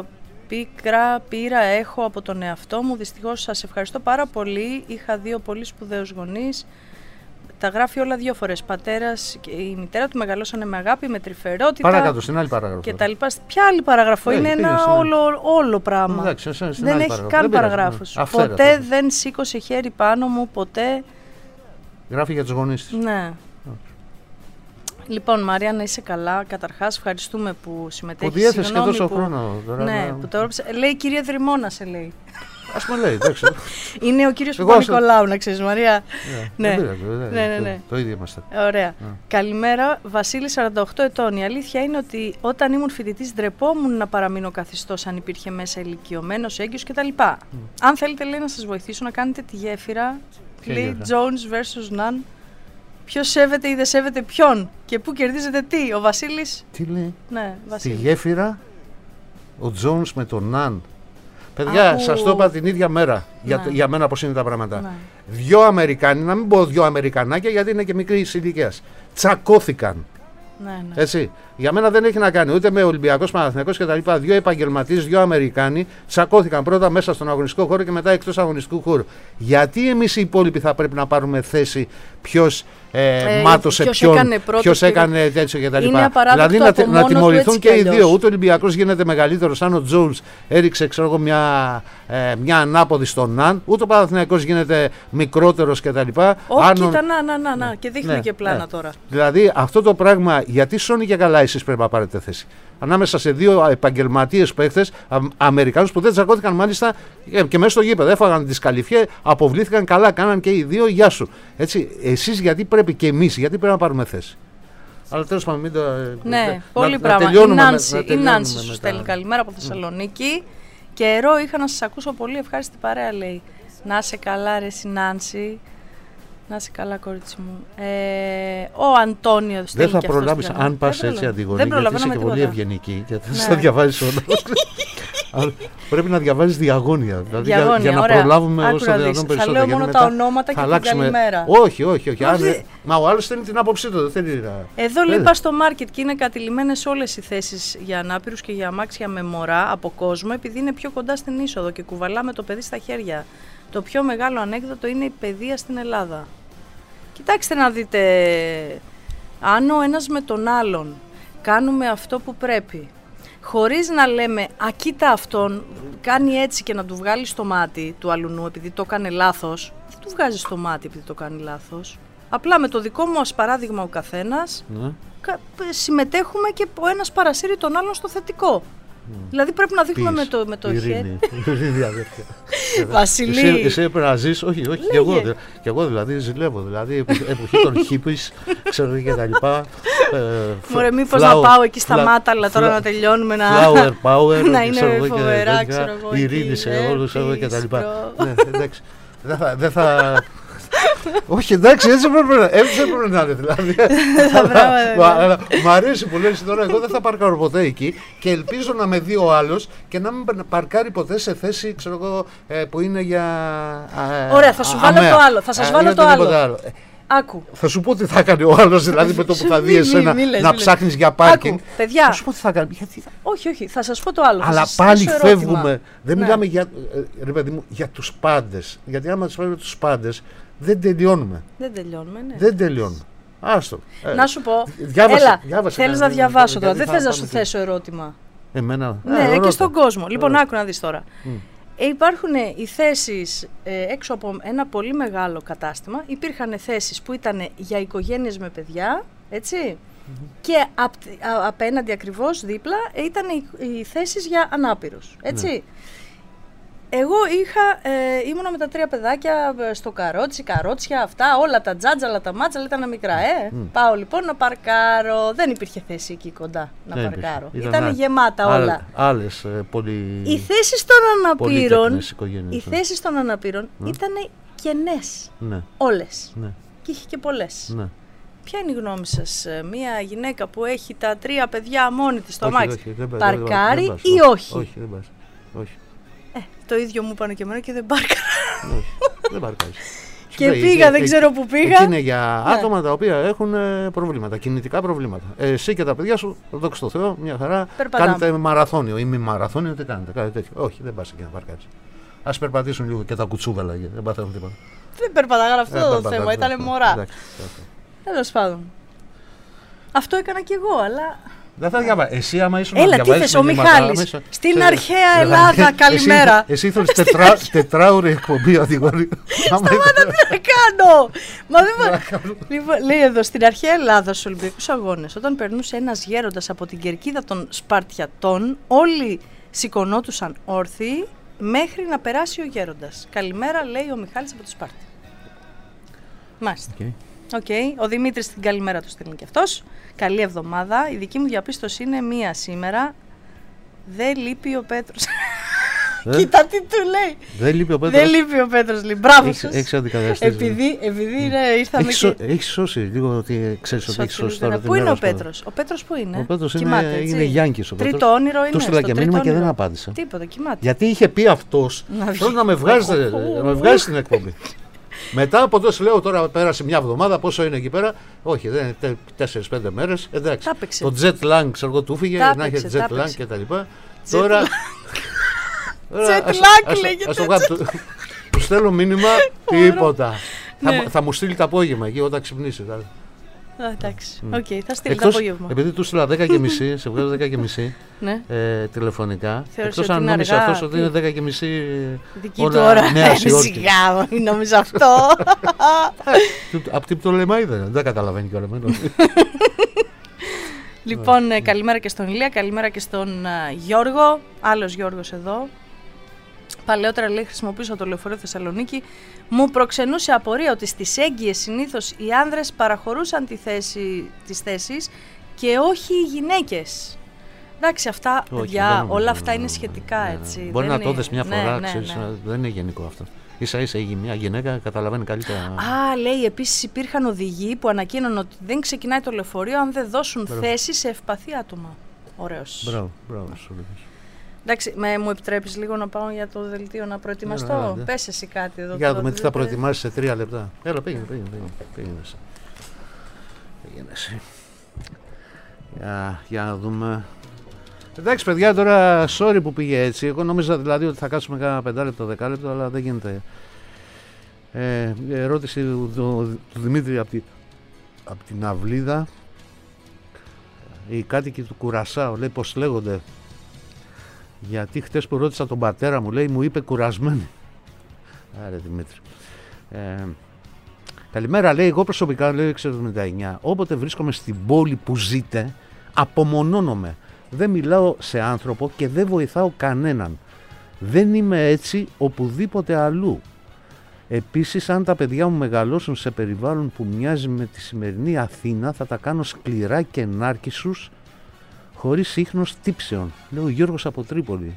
πήρα έχω από τον εαυτό μου. Δυστυχώς σας ευχαριστώ πάρα πολύ. Είχα δύο πολύ σπουδαίους γονείς. Τα γράφει όλα δύο φορές. Πατέρας και η μητέρα του μεγαλώσανε με αγάπη, με τρυφερότητα. Παρακάτω, στην άλλη παράγραφο. Και τα λοιπά. Ποια άλλη παράγραφο? Είναι ένα όλο πράγμα. Εντάξει, δεν έχει καν παραγράφους. Ποτέ δεν σήκωσε χέρι πάνω μου, ποτέ. Γράφει για τους γονείς της. Ναι. Λοιπόν, Μαρία, να είσαι καλά. Καταρχάς, ευχαριστούμε που συμμετέχεις. Που διέθεσε και τόσο χρόνο. Ναι, που το έρωψε. Λέει, κυρία Δρυμώνα, σε λέει. Ας με λέει, εντάξει. Είναι ο κύριος Παπα-Νικολάου, να ξέρεις, Μαρία. Ναι. Ναι. Το ίδιο είμαστε. Ωραία. Καλημέρα, Βασίλη, 48 ετών. Η αλήθεια είναι ότι όταν ήμουν φοιτητής ντρεπόμουν να παραμείνω καθιστός αν υπήρχε μέσα ηλικιωμένος, έγκυος κτλ. Αν θέλετε, λέει, να σας βοηθήσω να κάνετε τη γέφυρα. Λέει Jones vs. None. Ποιος σέβεται ή δεν σέβεται ποιον και πού κερδίζετε τι, ο Βασίλης. Τι λέει? Ναι, Βασίλη. Στη γέφυρα, ο Τζόνς με τον Ναν. Παιδιά, σας το είπα την ίδια μέρα για μένα πώς είναι τα πράγματα. Ναι. Δυο Αμερικάνοι, να μην πω δυο Αμερικανάκια γιατί είναι και μικρής ηλικίας, τσακώθηκαν. Ναι. Έτσι. Για μένα δεν έχει να κάνει ούτε με Ολυμπιακός, Παναθηναϊκός κτλ. Δύο επαγγελματίες, δύο Αμερικάνοι τσακώθηκαν πρώτα μέσα στον αγωνιστικό χώρο και μετά εκτός αγωνιστικού χώρου. Γιατί εμείς οι υπόλοιποι θα πρέπει να πάρουμε θέση ποιος μάτωσε ποιον, ποιος έκανε τέτοιο κτλ. Δηλαδή να τιμωρηθούν και οι δύο. Ούτε ο Ολυμπιακός γίνεται μεγαλύτερος αν ο Τζόουνς έριξε μια ανάποδη στον Ναν, ούτε ο Παναθηναϊκός γίνεται μικρότερος κτλ. Όχι, κοίτα, να. Και δείχνει και πλάνα τώρα. Δηλαδή αυτό το πράγμα, γιατί σώνει και καλά εσείς πρέπει να πάρετε θέση. Ανάμεσα σε δύο επαγγελματίες παίχτες, Αμερικάνους που δεν τσακώθηκαν μάλιστα και μέσα στο γήπεδο. Έφαγαν τη σκαλιφιέ, αποβλήθηκαν καλά, κάναν και οι δύο, γεια σου. Έτσι, εσείς γιατί πρέπει και εμείς, γιατί πρέπει να πάρουμε θέση. Αλλά τέλος πάντων, μην το. Ναι, πολύ πράγμα. Η Νάνση σου στέλνει καλημέρα από Θεσσαλονίκη. Καιρό είχα να σας ακούσω, πολύ ευχάριστη παρέα, λέει. Να είσαι καλά, ρε Νάνση. Να είσαι καλά, κορίτσι μου. Ο Αντώνιο δεν θα προλάβεις αν πας έτσι Αντιγονή, γιατί είσαι και πολύ ευγενική και θα διαβάζεις όλα. Πρέπει να διαβάζεις διαγώνια. Δηλαδή για να προλάβουμε όσο δυνατόν περισσότερο. Θα λέω μόνο τα ονόματα και την καλημέρα. Όχι. Μα ο άλλος θέλει την άποψή του. Εδώ λέει πας στο μάρκετ και είναι κατηλημμένες όλες οι θέσεις για ανάπηρους και για αμάξια με μωρά από κόσμο, επειδή είναι πιο κοντά στην είσοδο και κουβαλάμε το παιδί στα χέρια. Το πιο μεγάλο ανέκδοτο είναι η παιδεία στην Ελλάδα. Κοιτάξτε να δείτε, αν ο ένας με τον άλλον κάνουμε αυτό που πρέπει, χωρίς να λέμε «Α, κοίτα αυτόν, κάνει έτσι» και να του βγάλει στο μάτι του αλουνού επειδή το έκανε λάθος, δεν του βγάζει στο μάτι επειδή το κάνει λάθος. Απλά με το δικό μου παράδειγμα ο καθένας συμμετέχουμε και ο ένας παρασύρει τον άλλον στο θετικό. Δηλαδή πρέπει να δείχνουμε με το χέρι. Βασιλή. Εσύ έπρεπε να ζεις, όχι, και εγώ δηλαδή ζηλεύω, δηλαδή εποχή των hippies, ξέρω και τα λοιπά. Μωρέ, μήπως να πάω εκεί στα Μάταλα τώρα να τελειώνουμε Flower power, να είναι φοβερά, ξέρω εγώ. Ειρήνη σε όλους και τα λοιπά. Εντάξει, δεν θα... Όχι, εντάξει, έτσι έπρεπε να είναι δηλαδή. Μ' αρέσει που λες τώρα, εγώ δεν θα παρκάρω ποτέ εκεί και ελπίζω να με δει ο άλλος και να μην παρκάρει ποτέ σε θέση, ξέρω εγώ, που είναι για... Ωραία, θα σου βάλω το άλλο, θα σας βάλω το άλλο. Άκου. Θα σου πω τι θα κάνει ο άλλος, δηλαδή με το που θα δει εσένα να ψάχνεις για πάρκινγκ. Παιδιά. Θα σου πω τι θα κάνει. Όχι, θα σας πω το άλλο. Αλλά πάλι φεύγουμε. Δεν μιλάμε για τους πάντες. Γιατί άμα τους φεύγουμε τους πάντες, δεν τελειώνουμε. Δεν τελειώνουμε. Άστο. Να σου πω. Διάβασε. Θέλεις να διαβάσω τώρα. Δεν θες να σου θέσω ερώτημα. Εμένα. Ναι, και στον κόσμο. Λοιπόν, άκου να δεις τώρα. Υπάρχουν οι θέσεις έξω από ένα πολύ μεγάλο κατάστημα. Υπήρχαν θέσεις που ήταν για οικογένειες με παιδιά, έτσι. Και απέναντι ακριβώς δίπλα ήταν οι θέσεις για ανάπηρους, έτσι. Εγώ ήμουνα με τα 3 παιδάκια στο καρότσια, αυτά, όλα τα τζάτζαλα, τα μάτσαλα ήταν μικρά, Πάω λοιπόν να παρκάρω, δεν υπήρχε θέση εκεί κοντά να παρκάρω. Ήταν γεμάτα όλα. Άλλες πολύ... Οι θέσεις των αναπήρων, ήταν κενές, όλες. Και είχε και πολλές. Ποια είναι η γνώμη σας, μια γυναίκα που έχει τα 3 παιδιά μόνη της στο αμάξι, παρκάρει ή όχι? Όχι, δεν πας. Όχι. Το ίδιο μου είπαν και εμένα και δεν πάρκαρα. Δεν παρκάρεις. Και πήγα, δεν ξέρω που πήγα. Εκεί είναι για άτομα τα οποία έχουν προβλήματα, κινητικά προβλήματα. Εσύ και τα παιδιά σου, δόξα τω Θεώ, μια χαρά, κάνετε μαραθώνιο ή μη μαραθώνιο, τι κάνετε, κάτι τέτοιο. Όχι, δεν πας εκεί να παρκάρεις. Ας περπατήσουν λίγο και τα κουτσούβαλα, δεν παθαίνουν τίποτα. Δεν περπατάγανε, αυτό το θέμα, ήταν μωρά. Τέλος πάντων. Αυτό έκανα κι εγώ, αλλά... Δεν θα διαβάσει. Εσύ άμα ήσουν να διαβάσεις... Έλα, τι θες, ο Μιχάλης. Στην αρχαία Ελλάδα, καλημέρα. Εσύ ήθελες τετράωρη εκπομπή, Αντιγόνη. Σταμάτα, τι να κάνω. Λοιπόν, λέει εδώ, στην αρχαία Ελλάδα, στους Ολυμπιακούς Αγώνες, όταν περνούσε ένας γέροντας από την κερκίδα των Σπαρτιατών, όλοι σηκωνόντουσαν όρθιοι μέχρι να περάσει ο γέροντας. Καλημέρα, λέει ο Μιχάλης από τη Σπάρτη. Μάλιστα. Ο Δημήτρης την καλημέρα του στέλνει και αυτός. Καλή εβδομάδα. Η δική μου διαπίστωση είναι μία σήμερα. Δεν λείπει ο Πέτρος. Κοίτα τι του λέει. Δεν λείπει ο Πέτρος. Δεν λείπει ο Πέτρος, λέει. Μπράβο σας. Έχεις αντικαταστήσει. Επειδή ήρθαμε και... Έχεις σώσει λίγο ότι ξέρεις ότι έχεις σώσει τώρα. Πού είναι ο Πέτρος? Ο Πέτρος πού είναι? Ο Πέτρος είναι Γιάνκης ο Πέτρος. Τρίτο όνειρο είναι. Του στείλα και μήνυμα και δεν απάντησα. Τίποτα, κοιμάται. Γιατί είχε πει αυτός θέλω να με βγάζει στην εκπομπή. Μετά από τόσο λέω τώρα πέρασε μια εβδομάδα, πόσο είναι εκεί πέρα? Όχι, δεν είναι 4-5 μέρες. Εντάξει. Το jet lag ξέρω εγώ του φύγε, να έχει jet lag και τα λοιπά. Τώρα. Jet lag λέγεται. Του στέλνω μήνυμα, τίποτα. Θα μου στείλει το απόγευμα εκεί όταν ξυπνήσει. Εντάξει, θα στείλει το απόγευμα. Επειδή του στείλα 10:30, σε βγάζω 10:30 τηλεφωνικά. Εκτός αν νόμιζε αυτός ότι είναι 10:30 δική του ώρα. Σιγά, νόμιζε αυτό. Από τι το λέμε δεν καταλαβαίνει κιόλας. Λοιπόν, καλημέρα και στον Ηλία, καλημέρα και στον Γιώργο. Άλλος Γιώργος εδώ. Παλαιότερα, λέει, χρησιμοποιούσα το λεωφορείο Θεσσαλονίκη. Μου προξενούσε απορία ότι στις έγκυες συνήθως οι άνδρες παραχωρούσαν τις θέσεις και όχι οι γυναίκες. Εντάξει, αυτά, παιδιά, όλα αυτά είναι σχετικά, έτσι. Μπορεί να το δεις μια φορά, ξέρεις, δεν είναι γενικό αυτό. Ίσα-ίσα μια γυναίκα καταλαβαίνει καλύτερα. Λέει, επίσης υπήρχαν οδηγοί που ανακοίνωναν ότι δεν ξεκινάει το λεωφορείο αν δεν δώσουν θέση σε ευπαθή άτομα. Ωραίος. Μπράβο. Εντάξει, μου επιτρέπεις λίγο να πάω για το δελτίο να προετοιμαστώ? Πες εσύ κάτι εδώ. Για να δούμε τι θα προετοιμάσεις σε 3 λεπτά. Έλα, πήγαινε εσύ. Για να δούμε. Εντάξει, παιδιά, τώρα sorry που πήγε έτσι. Εγώ νόμιζα δηλαδή ότι θα κάτσουμε κάνα 5 λεπτό, 10 λεπτό, αλλά δεν γίνεται. Ερώτηση του Δημήτρη από την Αυλίδα. Οι κάτοικοι του Κουρασάου, λέει, πώς λέγονται? Γιατί χτες που ρώτησα τον πατέρα μου, λέει, μου είπε κουρασμένη. Άρα Δημήτρη. Καλημέρα, λέει, εγώ προσωπικά, λέει, 79. Όποτε βρίσκομαι στην πόλη που ζείτε, απομονώνομαι. Δεν μιλάω σε άνθρωπο και δεν βοηθάω κανέναν. Δεν είμαι έτσι οπουδήποτε αλλού. Επίσης, αν τα παιδιά μου μεγαλώσουν σε περιβάλλον που μοιάζει με τη σημερινή Αθήνα, θα τα κάνω σκληρά και ενάρκησους, χωρίς ίχνος τύψεων. Λέω ο Γιώργος από Τρίπολη.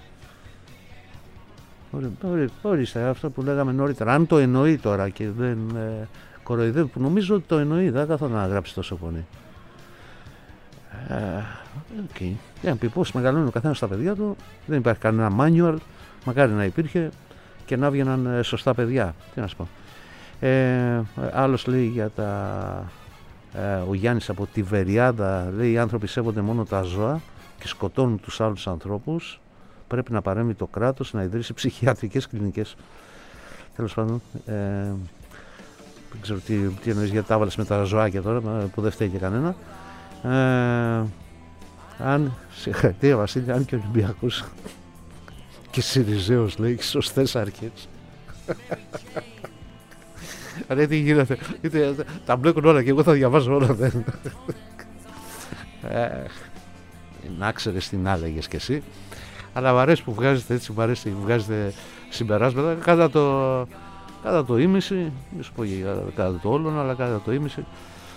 Ορίστε, αυτό που λέγαμε νωρίτερα. Αν το εννοεί τώρα και δεν κοροϊδεύει, που νομίζω ότι το εννοεί, δεν θα καθόλου να γράψει τόσο φωνή. Για να πει πώς μεγαλώνει ο καθένας τα παιδιά του, δεν υπάρχει κανένα manual, μακάρι να υπήρχε και να βγαίναν σωστά παιδιά. Τι να σου πω. Άλλος λέει για τα... ο Γιάννης από τη Βεριάδα, λέει, οι άνθρωποι σέβονται μόνο τα ζώα και σκοτώνουν τους άλλους ανθρώπους. Πρέπει να παρέμβει το κράτος να ιδρύσει ψυχιατρικές κλινικές. Τέλος πάντων, δεν ξέρω τι εννοείς, γιατί τα έβαλες με τα ζωάκια τώρα που δεν φταίει και κανένα. Συγχαρητήρια Βασίλη, αν και ο Ολυμπιακός και Συριζέος, λέει, σωστές αρχές. Ρε τι γίνεται, τα μπλέκουν όλα και εγώ θα διαβάζω όλα. Να ξέρεις τι να λέγες κι εσύ. Αλλά μ' αρέσει που βγάζετε έτσι, μ' αρέσει που βγάζετε συμπεράσματα κατά το ήμιση, μη σου πω κατά το όλον, αλλά κατά το ήμιση.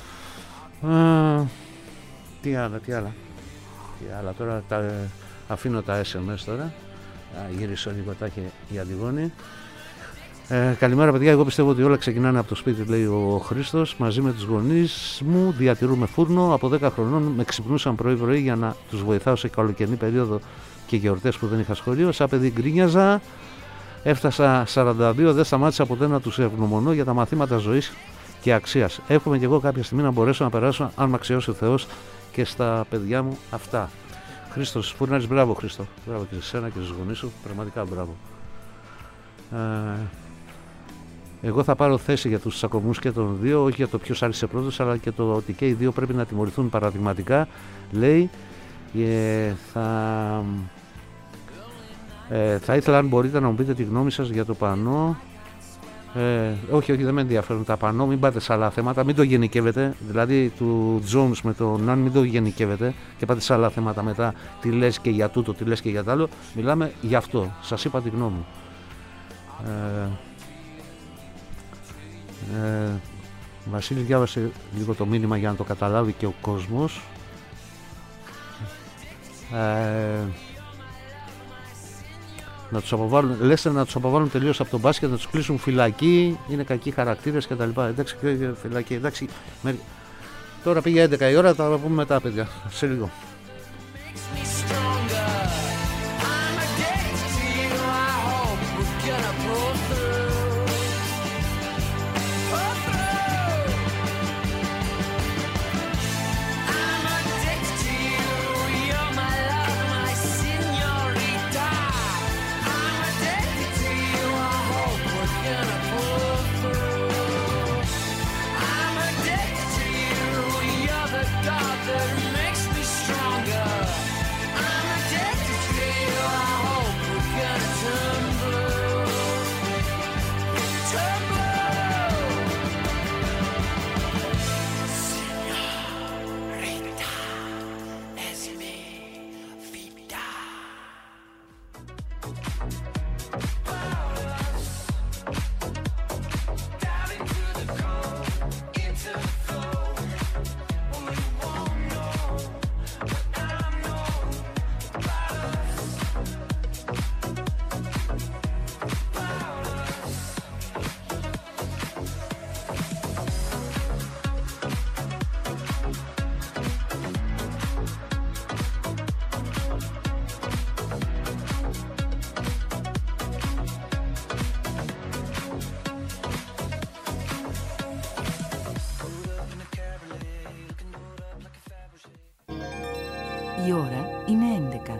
Τι άλλα τώρα, αφήνω τα SMS τώρα, γυρίσω λίγο τάχει η Αντιγόνη. Καλημέρα παιδιά, εγώ πιστεύω ότι όλα ξεκινάνε από το σπίτι, λέει ο Χρήστος. Μαζί με τους γονείς μου διατηρούμε φούρνο. Από 10 χρονών με ξυπνούσαν πρωί-πρωί για να τους βοηθάω σε καλοκαιρινή περίοδο και γιορτές που δεν είχα σχολείο. Σαν παιδί γκρίνιαζα. Έφτασα 42, δεν σταμάτησα ποτέ να τους ευγνωμονώ για τα μαθήματα ζωής και αξίας. Εύχομαι και εγώ κάποια στιγμή να μπορέσω να περάσω, αν με αξιώσει ο Θεός, και στα παιδιά μου αυτά. Χρήστος Φούρναρης, μπράβο Χρήστο. Μπράβο και σε σένα και στους γονείς σου, πραγματικά μπράβο. Εγώ θα πάρω θέση για τους τσακωμούς και των δύο, όχι για το ποιος άρχισε πρώτος, αλλά και το ότι και οι δύο πρέπει να τιμωρηθούν παραδειγματικά. Λέει, θα ήθελα αν μπορείτε να μου πείτε τη γνώμη σας για το πανό. Όχι, δεν με ενδιαφέρουν τα πανό, μην πάτε σε άλλα θέματα, μην το γενικεύετε. Δηλαδή του Jones με τον Ναν, μην το γενικεύετε και πάτε σε άλλα θέματα μετά. Τι λες και για τούτο, τι λες και για τ' άλλο. Μιλάμε για αυτό. Σας είπα τη γνώμη μου. Βασίλη, διάβασε λίγο το μήνυμα για να το καταλάβει και ο κόσμος. Να τους αποβάλουν, Λέστερ να τους αποβάλουν τελείως από τον μπάσκετ, να τους κλείσουν φυλακή, είναι κακοί χαρακτήρες κτλ. Εντάξει, φυλακή, εντάξει. Τώρα πήγε 11 η ώρα, θα τα πούμε μετά, παιδιά. Σε λίγο. Η ώρα είναι 11.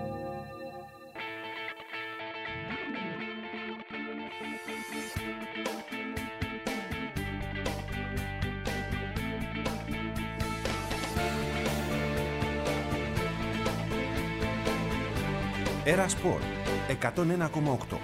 Έρα Σπορ 101,8.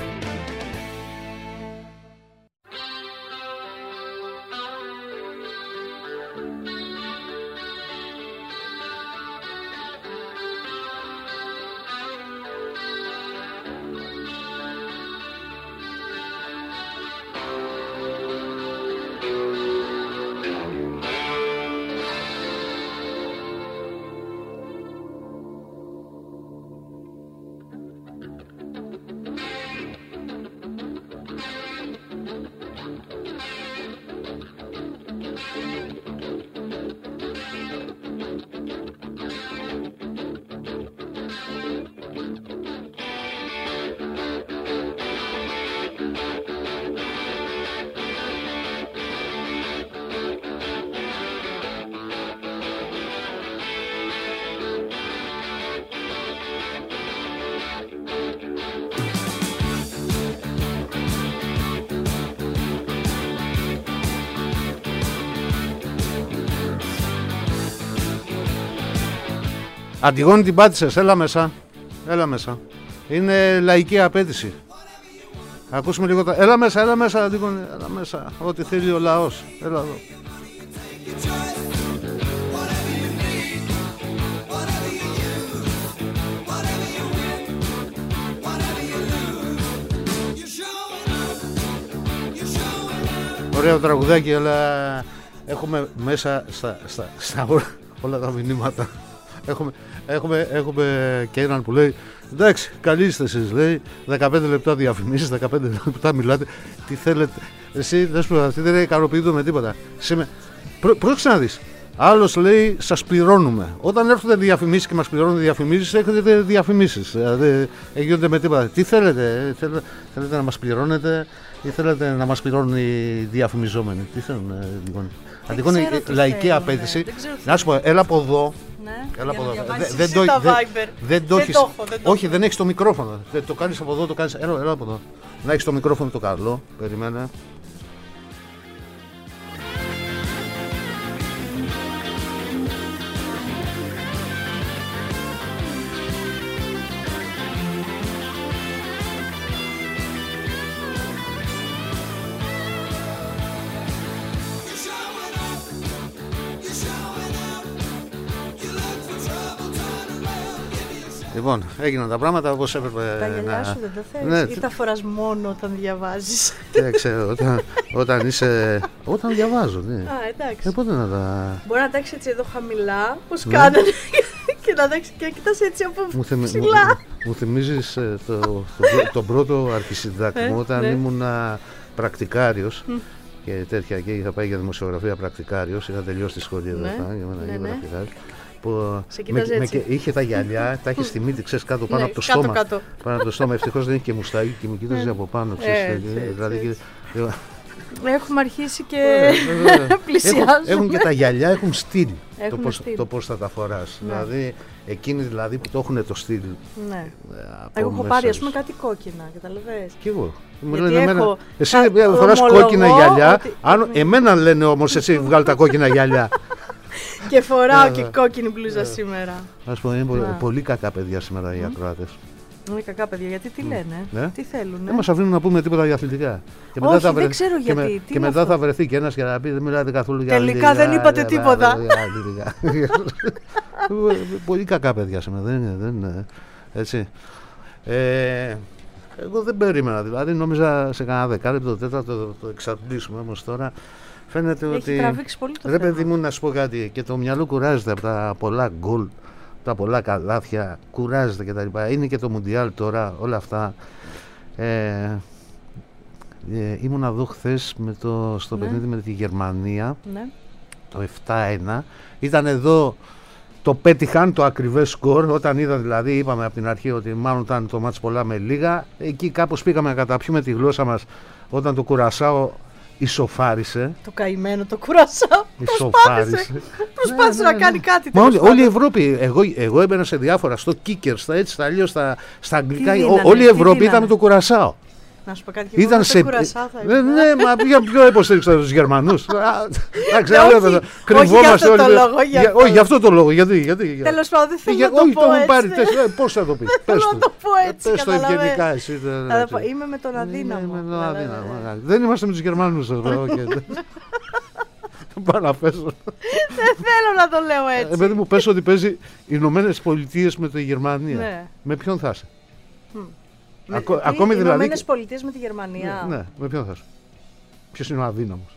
Αντιγόνη, την πάτησες, έλα μέσα. Έλα μέσα. Είναι λαϊκή απέτηση. Ακούσουμε λίγο τα... Έλα μέσα Αντιγόνη, έλα μέσα. Ό,τι θέλει ο λαός. Έλα εδώ. Ωραίο τραγουδάκι, αλλά έχουμε μέσα στα όλα τα μηνύματα. Έχουμε και έναν που λέει εντάξει, καλή είστε εσείς, λέει 15 λεπτά διαφημίσεις, 15 λεπτά μιλάτε, τι θέλετε. Εσύ δεν είναι ικανοποιητό με τίποτα. Πρόσεξε να δεις. Άλλος λέει σας πληρώνουμε. Όταν έρχονται διαφημίσεις και μας πληρώνουν διαφημίσεις, έχετε διαφημίσεις. Δηλαδή γίνονται με τίποτα. Τι θέλετε, θέλετε να μας πληρώνετε ή θέλετε να μας πληρώνουν οι διαφημιζόμενοι? Τι θέλουν, λοιπόν. Αντιγόνη, λαϊκή απέτηση. Να σου πω, έλα από εδώ. Ναι, έλα από εδώ. Δεν το έχεις. Όχι, δεν έχεις το μικρόφωνο. Το κάνεις από εδώ, το κάνεις. Έλα από εδώ. Να έχεις το μικρόφωνο το καλό. Περιμένε. Λοιπόν, έγιναν τα πράγματα όπως έπρεπε. Τα γυαλιά σου δεν τα θέλεις, ή τα φοράς μόνο όταν διαβάζεις? Δεν ξέρω, όταν είσαι... Όταν διαβάζω, ναι. Α, εντάξει. Πότε να τα... Μπορεί να τα έχεις έτσι εδώ χαμηλά, πώς κάνανε, και Και να δέξει και κοιτάς έτσι από ψηλά. Μου θυμίζεις τον πρώτο αρχισυντάκτη μου όταν ήμουνα πρακτικάριος και τέτοια, και είχα πάει για δημοσιογραφία πρακτικάριος, είχα τελειώσει τη σχολή εδώ. Που είχε τα γυαλιά, τα είχε στη μύτη, ξέρεις, κάτω πάνω από το στόμα. Πάνω από το στόμα, ευτυχώς δεν είχε και μουστάκι και μου κοίταζε από πάνω, ξέρεις. Έχουμε αρχίσει και πλησιάζουμε. Έχουν και τα γυαλιά, έχουν στυλ το πώς θα τα φοράς. Δηλαδή, εκείνοι δηλαδή που το έχουν το στυλ. Ναι. Εγώ έχω πάρει, ας πούμε, κάτι κόκκινα, καταλαβαίνεις. Κι εγώ. Εσύ φοράς κόκκινα γυαλιά, εμένα λένε όμως εσύ βγάλει τα κόκκινα γυαλιά. Και φοράω και κόκκινη μπλούζα σήμερα. Ας πούμε, είναι πολύ κακά παιδιά σήμερα οι ακροάτες. Είναι κακά παιδιά, γιατί τι λένε, τι θέλουν. Δεν μας αφήνουν να πούμε τίποτα για αθλητικά. Όχι, δεν ξέρω γιατί. Και μετά θα βρεθεί και ένας και θα πει δεν μιλάτε καθόλου για αθλητικά. Τελικά δεν είπατε τίποτα. Πολύ κακά παιδιά σήμερα, δεν είναι έτσι. Εγώ δεν περίμενα, δηλαδή νόμιζα σε κανένα δεκάλεπτο, τέταρτο το εξαντλήσουμε, όμως τώρα φαίνεται ότι. Έχει τραβήξει πολύ το θέμα. Ρε παιδί μου, να σου πω κάτι, και το μυαλό κουράζεται από τα πολλά γκολ, τα πολλά καλάθια, κουράζεται κτλ. Είναι και το Μουντιάλ τώρα, όλα αυτά. Ήμουν εδώ χθες στο παιχνίδι με τη Γερμανία, το 7-1. Ήταν εδώ, το πέτυχαν το ακριβές σκορ, όταν είδα δηλαδή, είπαμε από την αρχή ότι μάλλον ήταν το μάτς πολλά με λίγα. Εκεί κάπως πήγαμε να καταπιούμε τη γλώσσα μας όταν το Κουρασάο ισοφάρισε. Το καημένο το Κουρασάο. Προσπάθησε να κάνει κάτι. Όλη η Ευρώπη, εγώ έμπαινα σε διάφορα, στο Kicker, στα έτσι, στα αλλιώς, στα αγγλικά. Όλη η Ευρώπη ήταν με το Κουρασάο. Να σου πω κάτι και ήταν σε. Ναι, μα για ποιο υποστήριξα τους Γερμανούς. Κρυβόμαστε όλοι. Όχι, για αυτό το λόγο. Γιατί. Τέλος πάντων, δεν θέλω να το πω έτσι. Πώς θα το πεις. Θέλω να το πω έτσι. Πες το ευγενικά εσύ. Είμαι με τον αδύναμο. Δεν είμαστε με τους Γερμανούς εδώ. Πάω να πέσω. Δεν θέλω να το λέω έτσι. Επειδή μου πες ότι παίζει οι Ηνωμένες Πολιτείες με τη Γερμανία. Με ποιον θα είσαι? Ακόμη δηλαδή. Οι Ηνωμένες Πολιτείες με τη Γερμανία. Ναι, με ποιον θα είσαι? Ποιος είναι ο αδύναμος?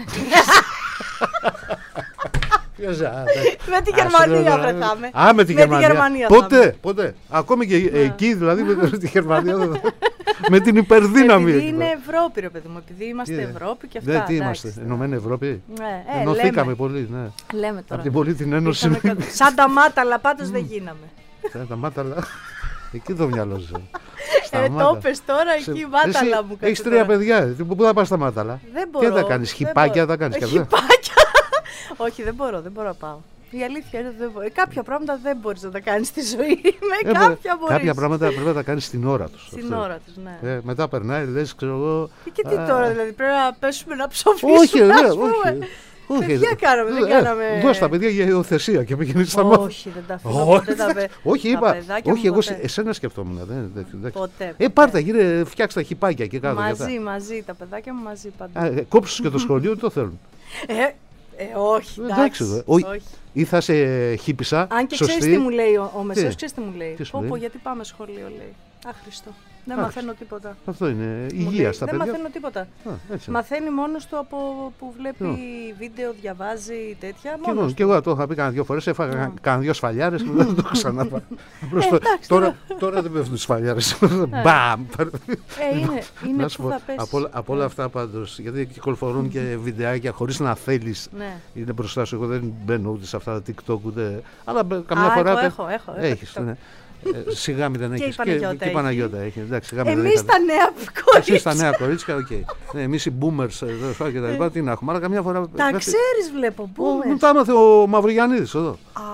Με τη Γερμανία βρεθάμε. Με τη Γερμανία. Ποτέ. Ακόμη και εκεί δηλαδή με τη Γερμανία. Με την υπερδύναμη. Επειδή είναι Ευρώπη, ρε παιδί μου. Επειδή είμαστε Ευρώπη και αυτά. Τι είμαστε, Ενωμένη Ευρώπη. Ενωθήκαμε πολύ. Λέμε τώρα. Από την πολύ την Ένωση. Σαν τα μάταλα, πάντως δεν γίναμε. Σαν τα μάταλα. Εκεί το μυαλό σου. Το πες τώρα, εκεί μάταλα μου. Έχεις 3 παιδιά. Πού θα πας στα μάταλα? Δεν μπορώ. Τι θα κάνεις, χιπάκια θα κάνεις? Χιπάκια. Όχι, δεν μπορώ να πάω. Η αλήθεια είναι ότι δεν μπορεί. Κάποια πράγματα δεν μπορείς να τα κάνεις στη ζωή. Με κάποια μπορείς. Κάποια πράγματα πρέπει να τα κάνεις στην ώρα τους. Στην ώρα τους, ναι. Μετά περνάει, λες, ξέρω εγώ. Και τι τώρα, δηλαδή, πρέπει να πέσουμε να ψοφήσουμε? Όχι. Παιδιά κάναμε, δεν κάναμε. Δώσ' τα παιδιά για υιοθεσία και πήγαινε στα μάτια. Όχι, δεν τα αφήνω ποτέ τα παιδιά. Όχι, είπα. Όχι, εγώ εσένα σκεφτόμουν. Ποτέ. Πάρτα, γύρε, φτιάξτε τα χιπάκια και κάτω. Μαζί, τα παιδάκια μου μαζί πάντα. Κόψεις και το σχολείο, τι το θέλουν? Όχι, εντάξει. Ή θα σε χύπησα. Αν και ξέρεις τι μου λέει ο Μεσαίος, ξέρεις τι μου λέει? Γιατί πάμε σχολείο, λέει. Άχρηστο. Δεν μαθαίνω τίποτα. Αυτό είναι υγεία στα παιδιά. Δεν μαθαίνω τίποτα. Μαθαίνει μόνος του από που βλέπει βίντεο, διαβάζει τέτοια. Και εγώ το είχα πει κάνα 2 φορές. Έφαγα κάνα 2 σφαλιάρες και δεν το ξαναπά. Τώρα δεν πέφτουν σφαλιάρες. Μπαμ! Είναι που θα πέσει. Από όλα αυτά πάντως, γιατί κυκλοφορούν και βιντεάκια χωρίς να θέλεις. Είναι μπροστά σου. Εγώ δεν μπαίνω ούτε σε αυτά τα TikTok ούτε. Αλλά καμιά φορά. Έχεις. Σιγά μην δεν έχεις. Και η Παναγιώτα έχει. Εμείς τα νέα κορίτσια. Εσείς τα νέα κορίτσια, οκ. Εμείς οι boomers και τα λοιπά, τι να έχουμε. Αλλά καμιά φορά. Τα ξέρεις, βλέπω. Μου τα έμαθε ο Μαυρογιαννίδης εδώ.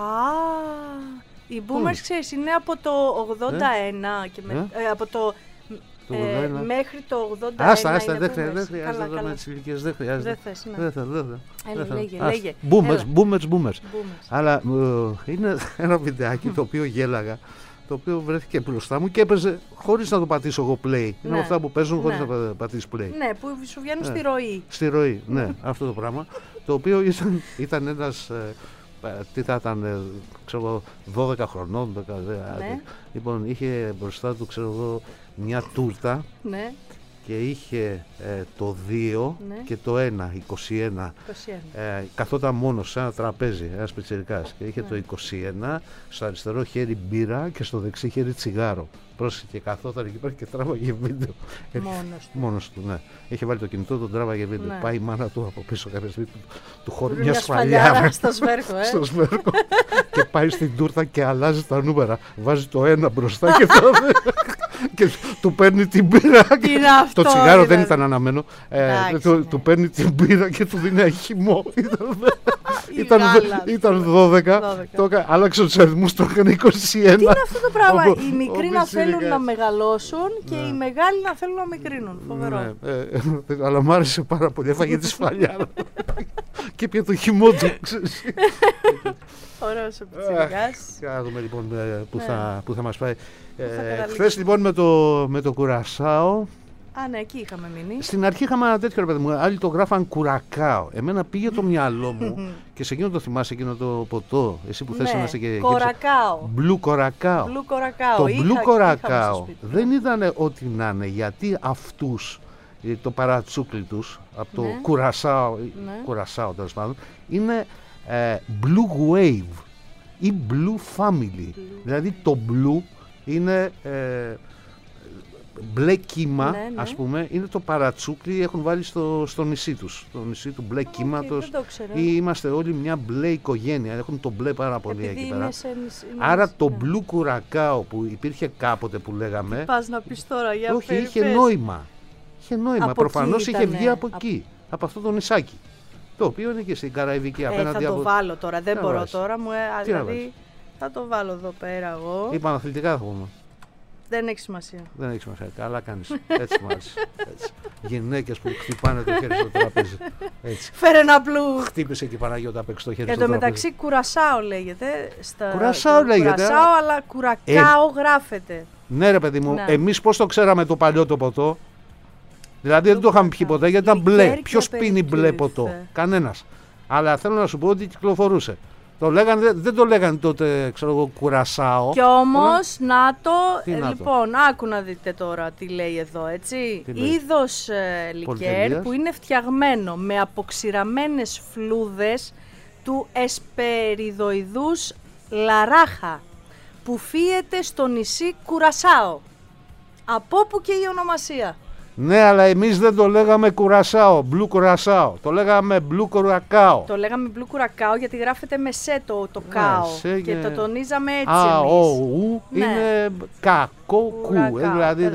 Οι boomers, ξέρεις, είναι από το 81 και από το. Μέχρι το 81. Άστα, δεν χρειάζεται με τις ηλικίες, δεν χρειάζεται. Δεν θες, λέγε. Boomers. Αλλά είναι ένα βιντεάκι το οποίο γέλαγα, το οποίο βρέθηκε μπροστά μου και έπαιζε χωρίς να το πατήσω εγώ play. Είναι αυτά που παίζουν χωρίς να πατήσεις play. Ναι, που σου βγαίνουν στη ροή. Στη ροή, ναι, αυτό το πράγμα. Το οποίο ήταν ένας. Τι θα ήταν, ξέρω 12 χρονών, 10. Λοιπόν, είχε μπροστά του, ξέρω εγώ, μια τούρτα και είχε το 2 και το 1, 21. Καθόταν μόνος σε ένα τραπέζι, ένας πιτσιρικάς, και είχε το 21, στο αριστερό χέρι μπύρα και στο δεξί χέρι τσιγάρο. Πρόσεχε, και καθόταν εκεί πέρα και τράβαγε βίντεο. Μόνος του, ναι. Είχε βάλει το κινητό, τον τράβαγε βίντεο. Ναι. Πάει η μάνα του από πίσω κάποια στιγμή, του χωρί μια σφαλιάρα στο σβέρκο. Και πάει στην τούρτα και αλλάζει τα νούμερα. Βάζει το 1 μπροστά και του παίρνει την μπύρα. Το τσιγάρο δεν ήταν αναμένο. Του παίρνει την μπύρα και του δίνει ένα χυμό. Ήταν 12. Άλλαξε τους αριθμούς, το έκανε 21. Τι είναι αυτό το πράγμα? Οι μικροί να θέλουν να μεγαλώσουν και οι μεγάλοι να θέλουν να μικρύνουν. Φοβερό. Αλλά μου άρεσε πάρα πολύ. Έφαγε τη σφαλιάρα και πια το χυμό του. Ωραίος ο πιτσιρικάς. Να δούμε λοιπόν που θα μας πάει. Χθες λοιπόν με το Κουρασάο. Ναι, εκεί είχαμε μείνει. Στην αρχή είχαμε ένα τέτοιο, ρε παιδί μου. Άλλοι το γράφαν Κουρακάο. Εμένα πήγε το μυαλό μου και σε εκείνο το θυμάσαι, εκείνο το ποτό. Εσύ που θες να είσαι και. Κορακάο. Μπλου Κορακάο. Το μπλου Κορακάο δεν ήταν ό,τι να είναι, γιατί αυτούς, το παρατσούκλι τους από το Κουρασάο τέλος πάντων, είναι Blue Wave ή Blue Family. Δηλαδή το Blue είναι μπλε κύμα, ας πούμε, είναι το παρατσούκλι, έχουν βάλει στο νησί τους, το νησί του μπλε κύματος, ή είμαστε όλοι μια μπλε οικογένεια, έχουν το μπλε πάρα πολύ εκεί πέρα. Άρα το μπλου Κουρακάο που υπήρχε κάποτε που λέγαμε, τι πας να πεις τώρα, για όχι, είχε νόημα. Προφανώς είχε βγει από εκεί, από αυτό το νησάκι, το οποίο είναι και στην Καραϊβική απέναντι. Θα το βάλω τώρα, δεν μπορώ τώρα, δηλαδή θα το βάλω εδώ πέρα εγώ. Ή παναθλητικά θα πούμε. Δεν έχει σημασία. Δεν έχει σημασία. Καλά κάνεις. Έτσι μου άρεσε. Γυναίκες που χτυπάνε το χέρι στο τραπέζι. Έτσι. Φέρε ένα μπλου. Χτύπησε και η Παναγιώτα απ' έξω το χέρι στο τραπέζι. Εν τω μεταξύ Κουρασάο λέγεται. Κουρασάο λέγεται. Κουρασάο, αλλά Κουρακάο γράφεται. Ναι, ρε παιδί μου, εμείς πώς το ξέραμε το παλιό το ποτό? Δηλαδή δεν το είχαμε πιει ποτέ γιατί ήταν μπλε. Ποιος πίνει μπλε ποτό? Κανένας. Αλλά θέλω να σου πω ότι κυκλοφορούσε. Δεν το λέγανε τότε, ξέρω εγώ, Κουρασάο. Κι όμως, λοιπόν, άκου να δείτε τώρα τι λέει εδώ, έτσι. Είδος λικέρ που είναι φτιαγμένο με αποξηραμένες φλούδες του εσπεριδοειδούς λαράχα, που φύεται στο νησί Κουρασάο. Από όπου και η ονομασία. Ναι, αλλά εμείς δεν το λέγαμε Κουρασάο, Blue Κουρασάο. Το λέγαμε Blue Κουρακάο. Το λέγαμε Blue Κουρακάο γιατί γράφεται με σε το κάο. Και το τονίζαμε έτσι εμείς. Είναι κακό κου. Δηλαδή,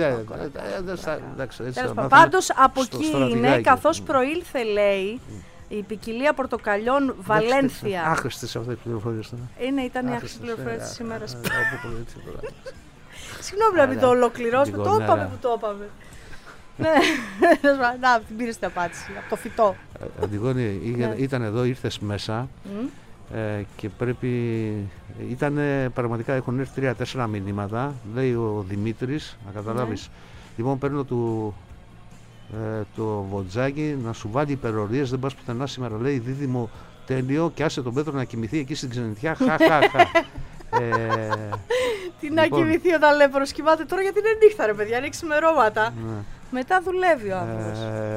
πάντως από εκεί είναι, καθώς προήλθε, λέει, η ποικιλία πορτοκαλιών Βαλένθια. Άχρηστες αυτές τις πληροφορίες τώρα. Ήταν οι άχρηστες πληροφορίες της ημέρας. Συγγνώμη να μην το ολοκληρώσουμε, το είπαμε που το είπαμε. Ναι, να την πήρες την απάντηση, από το φυτό. Αντιγόνη, ήταν εδώ, ήρθες μέσα και πρέπει, πραγματικά έχουν έρθει 3-4 μηνύματα, λέει ο Δημήτρης, να καταλάβεις. Λοιπόν, παίρνω το βοτζάκι να σου βάλει υπερορίες, δεν πας πουθενά σήμερα, λέει δίδυμο τέλειο και άσε τον Πέτρο να κοιμηθεί εκεί στην ξενιτιά, Τι να κοιμηθεί όταν λέει προσκυμάται τώρα, γιατί είναι νύχτα ρε παιδιά, είναι ξημερώματα. Μετά δουλεύει ο άνθρωπος.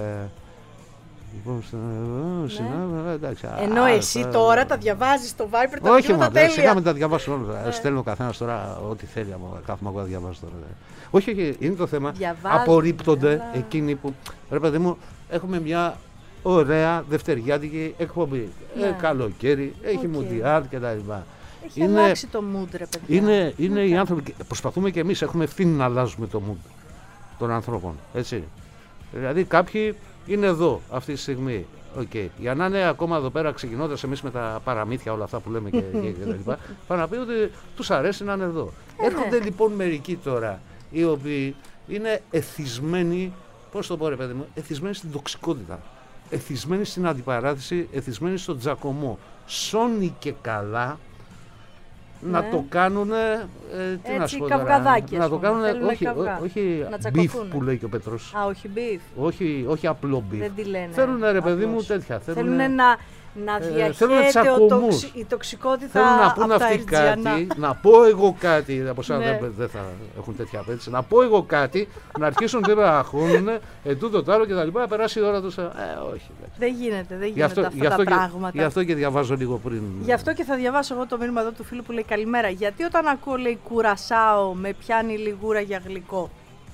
Ενώ εσύ τώρα τα διαβάζεις στο Viper, τα μηνύματα τέλεια. Όχι, σιγά με τα διαβάσω όλα. Στέλνω ο καθένας τώρα ό,τι θέλει. Κάθομαι εγώ να διαβάζω τώρα. Όχι, είναι το θέμα. Απορρίπτονται εκείνοι που. Ρε παιδί μου, έχουμε μια ωραία δευτεριάτικη εκπομπή. Καλοκαίρι, έχει μουντιάλ κτλ. Έχει αλλάξει το mood, ρε παιδιά. Είναι οι άνθρωποι. Προσπαθούμε και εμείς, έχουμε ευθύνη να αλλάζουμε το mood των ανθρώπων. Έτσι. Δηλαδή κάποιοι είναι εδώ αυτή τη στιγμή. Okay. Για να είναι ακόμα εδώ πέρα, ξεκινώντας εμείς με τα παραμύθια, όλα αυτά που λέμε και τα λοιπά, θα να πει ότι τους αρέσει να είναι εδώ. Έρχονται λοιπόν μερικοί τώρα, οι οποίοι είναι εθισμένοι, πώς το πω ρε παιδί μου, εθισμένοι στην τοξικότητα, εθισμένοι στην αντιπαράθεση, εθισμένοι στον τζακωμό. Σώνει και καλά να το κάνουν, τι να σου πω τώρα, να το κάνουν, όχι beef που λέει και ο Πέτρος. Όχι beef. Όχι απλό beef. Δεν τη λένε. Θέλουν ρε παιδί μου τέτοια. Θέλουν να διαχέεται η τοξικότητα από τα Ερτζιανά. Να πω εγώ κάτι, από εσάς δεν θα έχουν τέτοια απέτηση, να πω εγώ κάτι, να αρχίσουν να αγχώνουν, τούτο τ' άλλο και τα λοιπά, να περάσει η ώρα τους. Όχι. Δεν γίνεται αυτά τα πράγματα. Γι' αυτό και διαβάζω λίγο πριν. Γι' αυτό και θα διαβάσω εγώ το μήνυμα εδώ του φίλου που λέει καλημέρα. Γιατί όταν ακούω λέει κουρασάω με πιάνει λιγούρα για γλυκό.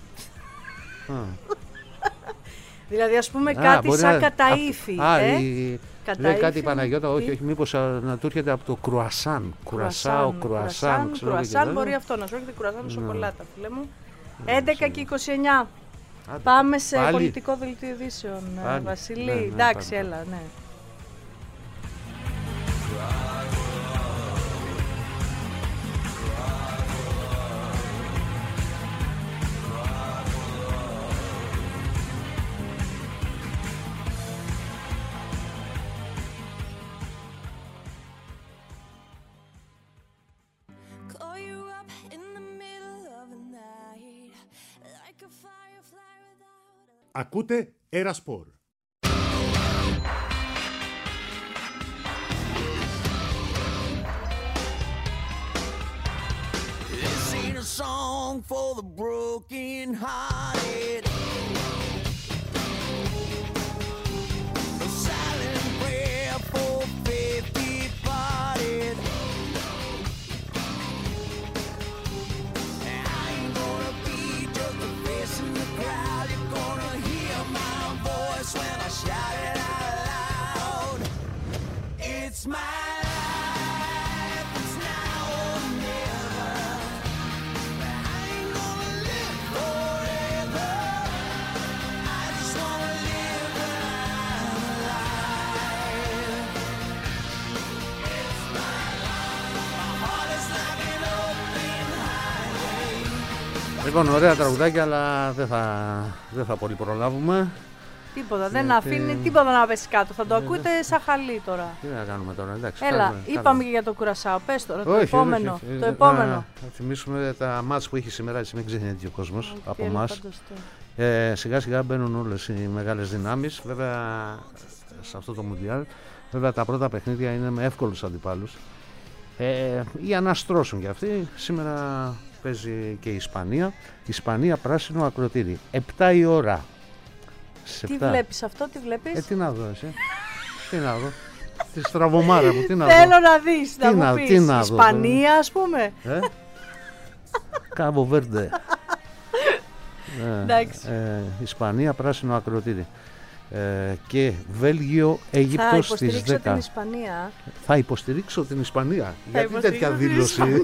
Δηλαδή ας πούμε κάτι σαν καταΐφι. Λέει κάτι η Παναγιώτα, όχι, μήπως να του έρχεται από το κρουασάν. Κουρασάν, μπορεί αυτό να σου έρχεται κουρασάν με σοκολάτα, φίλε μου. 11 και 29. Πάμε σε πολιτικό δελτίο ειδήσεων, Βασίλη. Εντάξει, έλα, ναι. Ακούτε Ερασπορ. This ain't a song for the broken hearted. A silent prayer for faith departed. I ain't gonna be just a face in the crowd. You're gonna hear my voice when I shout it out loud. It's my life, it's now or never. I ain't gonna live forever. I just wanna live when I'm alive. It's my life, my heart is like an open highway. Λοιπόν, ωραία τραγουδάκια, αλλά δεν θα πολύ προλάβουμε. Τίποτα, δεν αφήνει τίποτα να πέσει κάτω. Θα το ακούτε σαν χαλί τώρα. Τι να κάνουμε τώρα, εντάξει. Έλα, είπαμε και για το κουρασάο. Πες τώρα, το επόμενο. Το επόμενο. Να θυμίσουμε τα μάτς που έχει σήμερα, έτσι μην ξεχνιέται ο κόσμος από εμάς. Σιγά σιγά μπαίνουν όλες οι μεγάλες δυνάμεις. Βέβαια, σε αυτό το Μουντιάλ, βέβαια τα πρώτα παιχνίδια είναι με εύκολους αντιπάλους. Για να στρώσουν κι αυτοί. Σήμερα παίζει και η Ισπανία. Ισπανία πράσινο ακροτήρι. 7 η ώρα. Τι βλέπεις αυτό, τι βλέπεις? Τι να δω εσύ. Τι να δω. Τη στραβωμάρα μου, τι να δω. Θέλω να δεις, να μου πεις. Ισπανία, ας πούμε. Κάμπο Βέρντε. Ισπανία πράσινο ακροτήρι. Και Βέλγιο, Αίγυπτος στις 10. Θα υποστηρίξω την Ισπανία. Θα υποστηρίξω την Ισπανία. Γιατί τέτοια δήλωση? Αν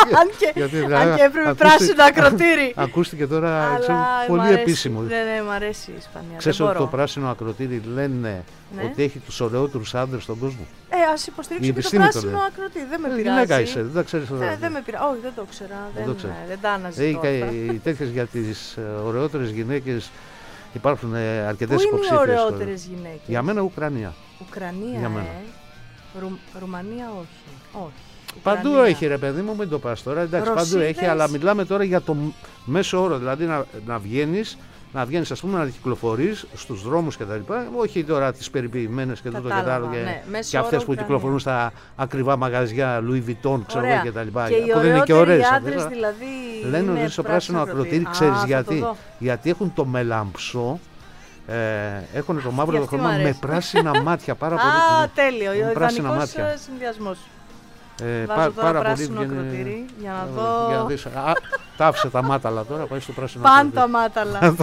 και έπρεπε πράσινο ακροτήρι. Ακούστηκε τώρα πολύ επίσημο. Ναι, μου αρέσει η Ισπανία. Ξέρεις ότι το πράσινο ακροτήρι λένε ότι έχει τους ωραιότερους άντρες στον κόσμο? Ας υποστηρίξω και το πράσινο ακροτήρι. Δεν με πειράζει. Δεν τα ξέρεις? Δεν με πειράζει. Όχι, δεν το ξέρα. Δεν τα αναζητώ. Οι τέτοιες για τις ωραιότερες γυναίκες υπάρχουν αρκετές υποψήφιες. Πού είναι οι ωραιότερες γυναίκες? Για μένα Ουκρανία. Ουκρανία, για μένα. Ρουμανία όχι. Παντού Ουκρανία. Έχει ρε παιδί μου, μην το πας τώρα. Εντάξει, παντού έχει, αλλά μιλάμε τώρα για το μέσο όρο. Δηλαδή να βγαίνεις ας πούμε, να κυκλοφορείς στους δρόμους και τα λοιπά. Όχι τώρα τις περιποιημένες και τούτο και τα άλλο. Και αυτές που κυκλοφορούν στα ακριβά μαγαζιά Louis Vuitton, ξέρω εγώ και τα λοιπά. Και οι ωραιότεροι άντρες δηλαδή. Λένε ότι στο πράσινο ακροτήρι, ξέρεις γιατί? Γιατί έχουν το μελαμψό. Έχουν το μαύρο το χρώμα με πράσινα μάτια. Πάρα πολύ. Τέλειο. Ο ιδανικός συνδυασμός. Βάζω τώρα πράσινο ακροτήρι για να δω. Τα άφησε τα μάταλα τώρα, πάει στο πράσινο ακροτήρι. Πάντα μάταλα.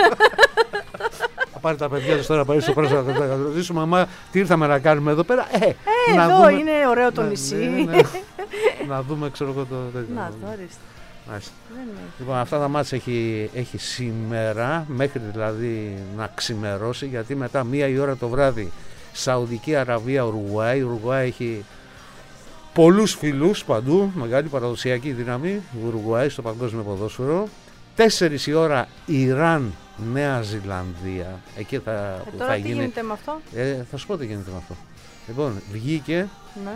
Θα πάρει τα παιδιά τους τώρα, πάει στο πράσινο ακροτήρι. Θα ρωτήσουμε, μαμά, τι ήρθαμε να κάνουμε εδώ πέρα? Εδώ είναι ωραίο το νησί. Να δούμε, ξέρω εγώ το τέτοιο. Να το ορίστε. Λοιπόν, αυτά τα μάτς έχει σήμερα, μέχρι δηλαδή να ξημερώσει, γιατί μετά 1 η ώρα το βράδυ Σαουδική Αραβία, Ουρουγουάη. Η Ουρουγουάη έχει πολλούς φιλούς παντού, μεγάλη παραδοσιακή δύναμη, Ουρουγουάη στο παγκόσμιο ποδόσφαιρο. 4 η ώρα Ιράν, Νέα Ζηλανδία. Εκεί θα τώρα γίνει. Τι γίνεται με αυτό? Θα σου πω τι γίνεται με αυτό. Λοιπόν, βγήκε. Ναι.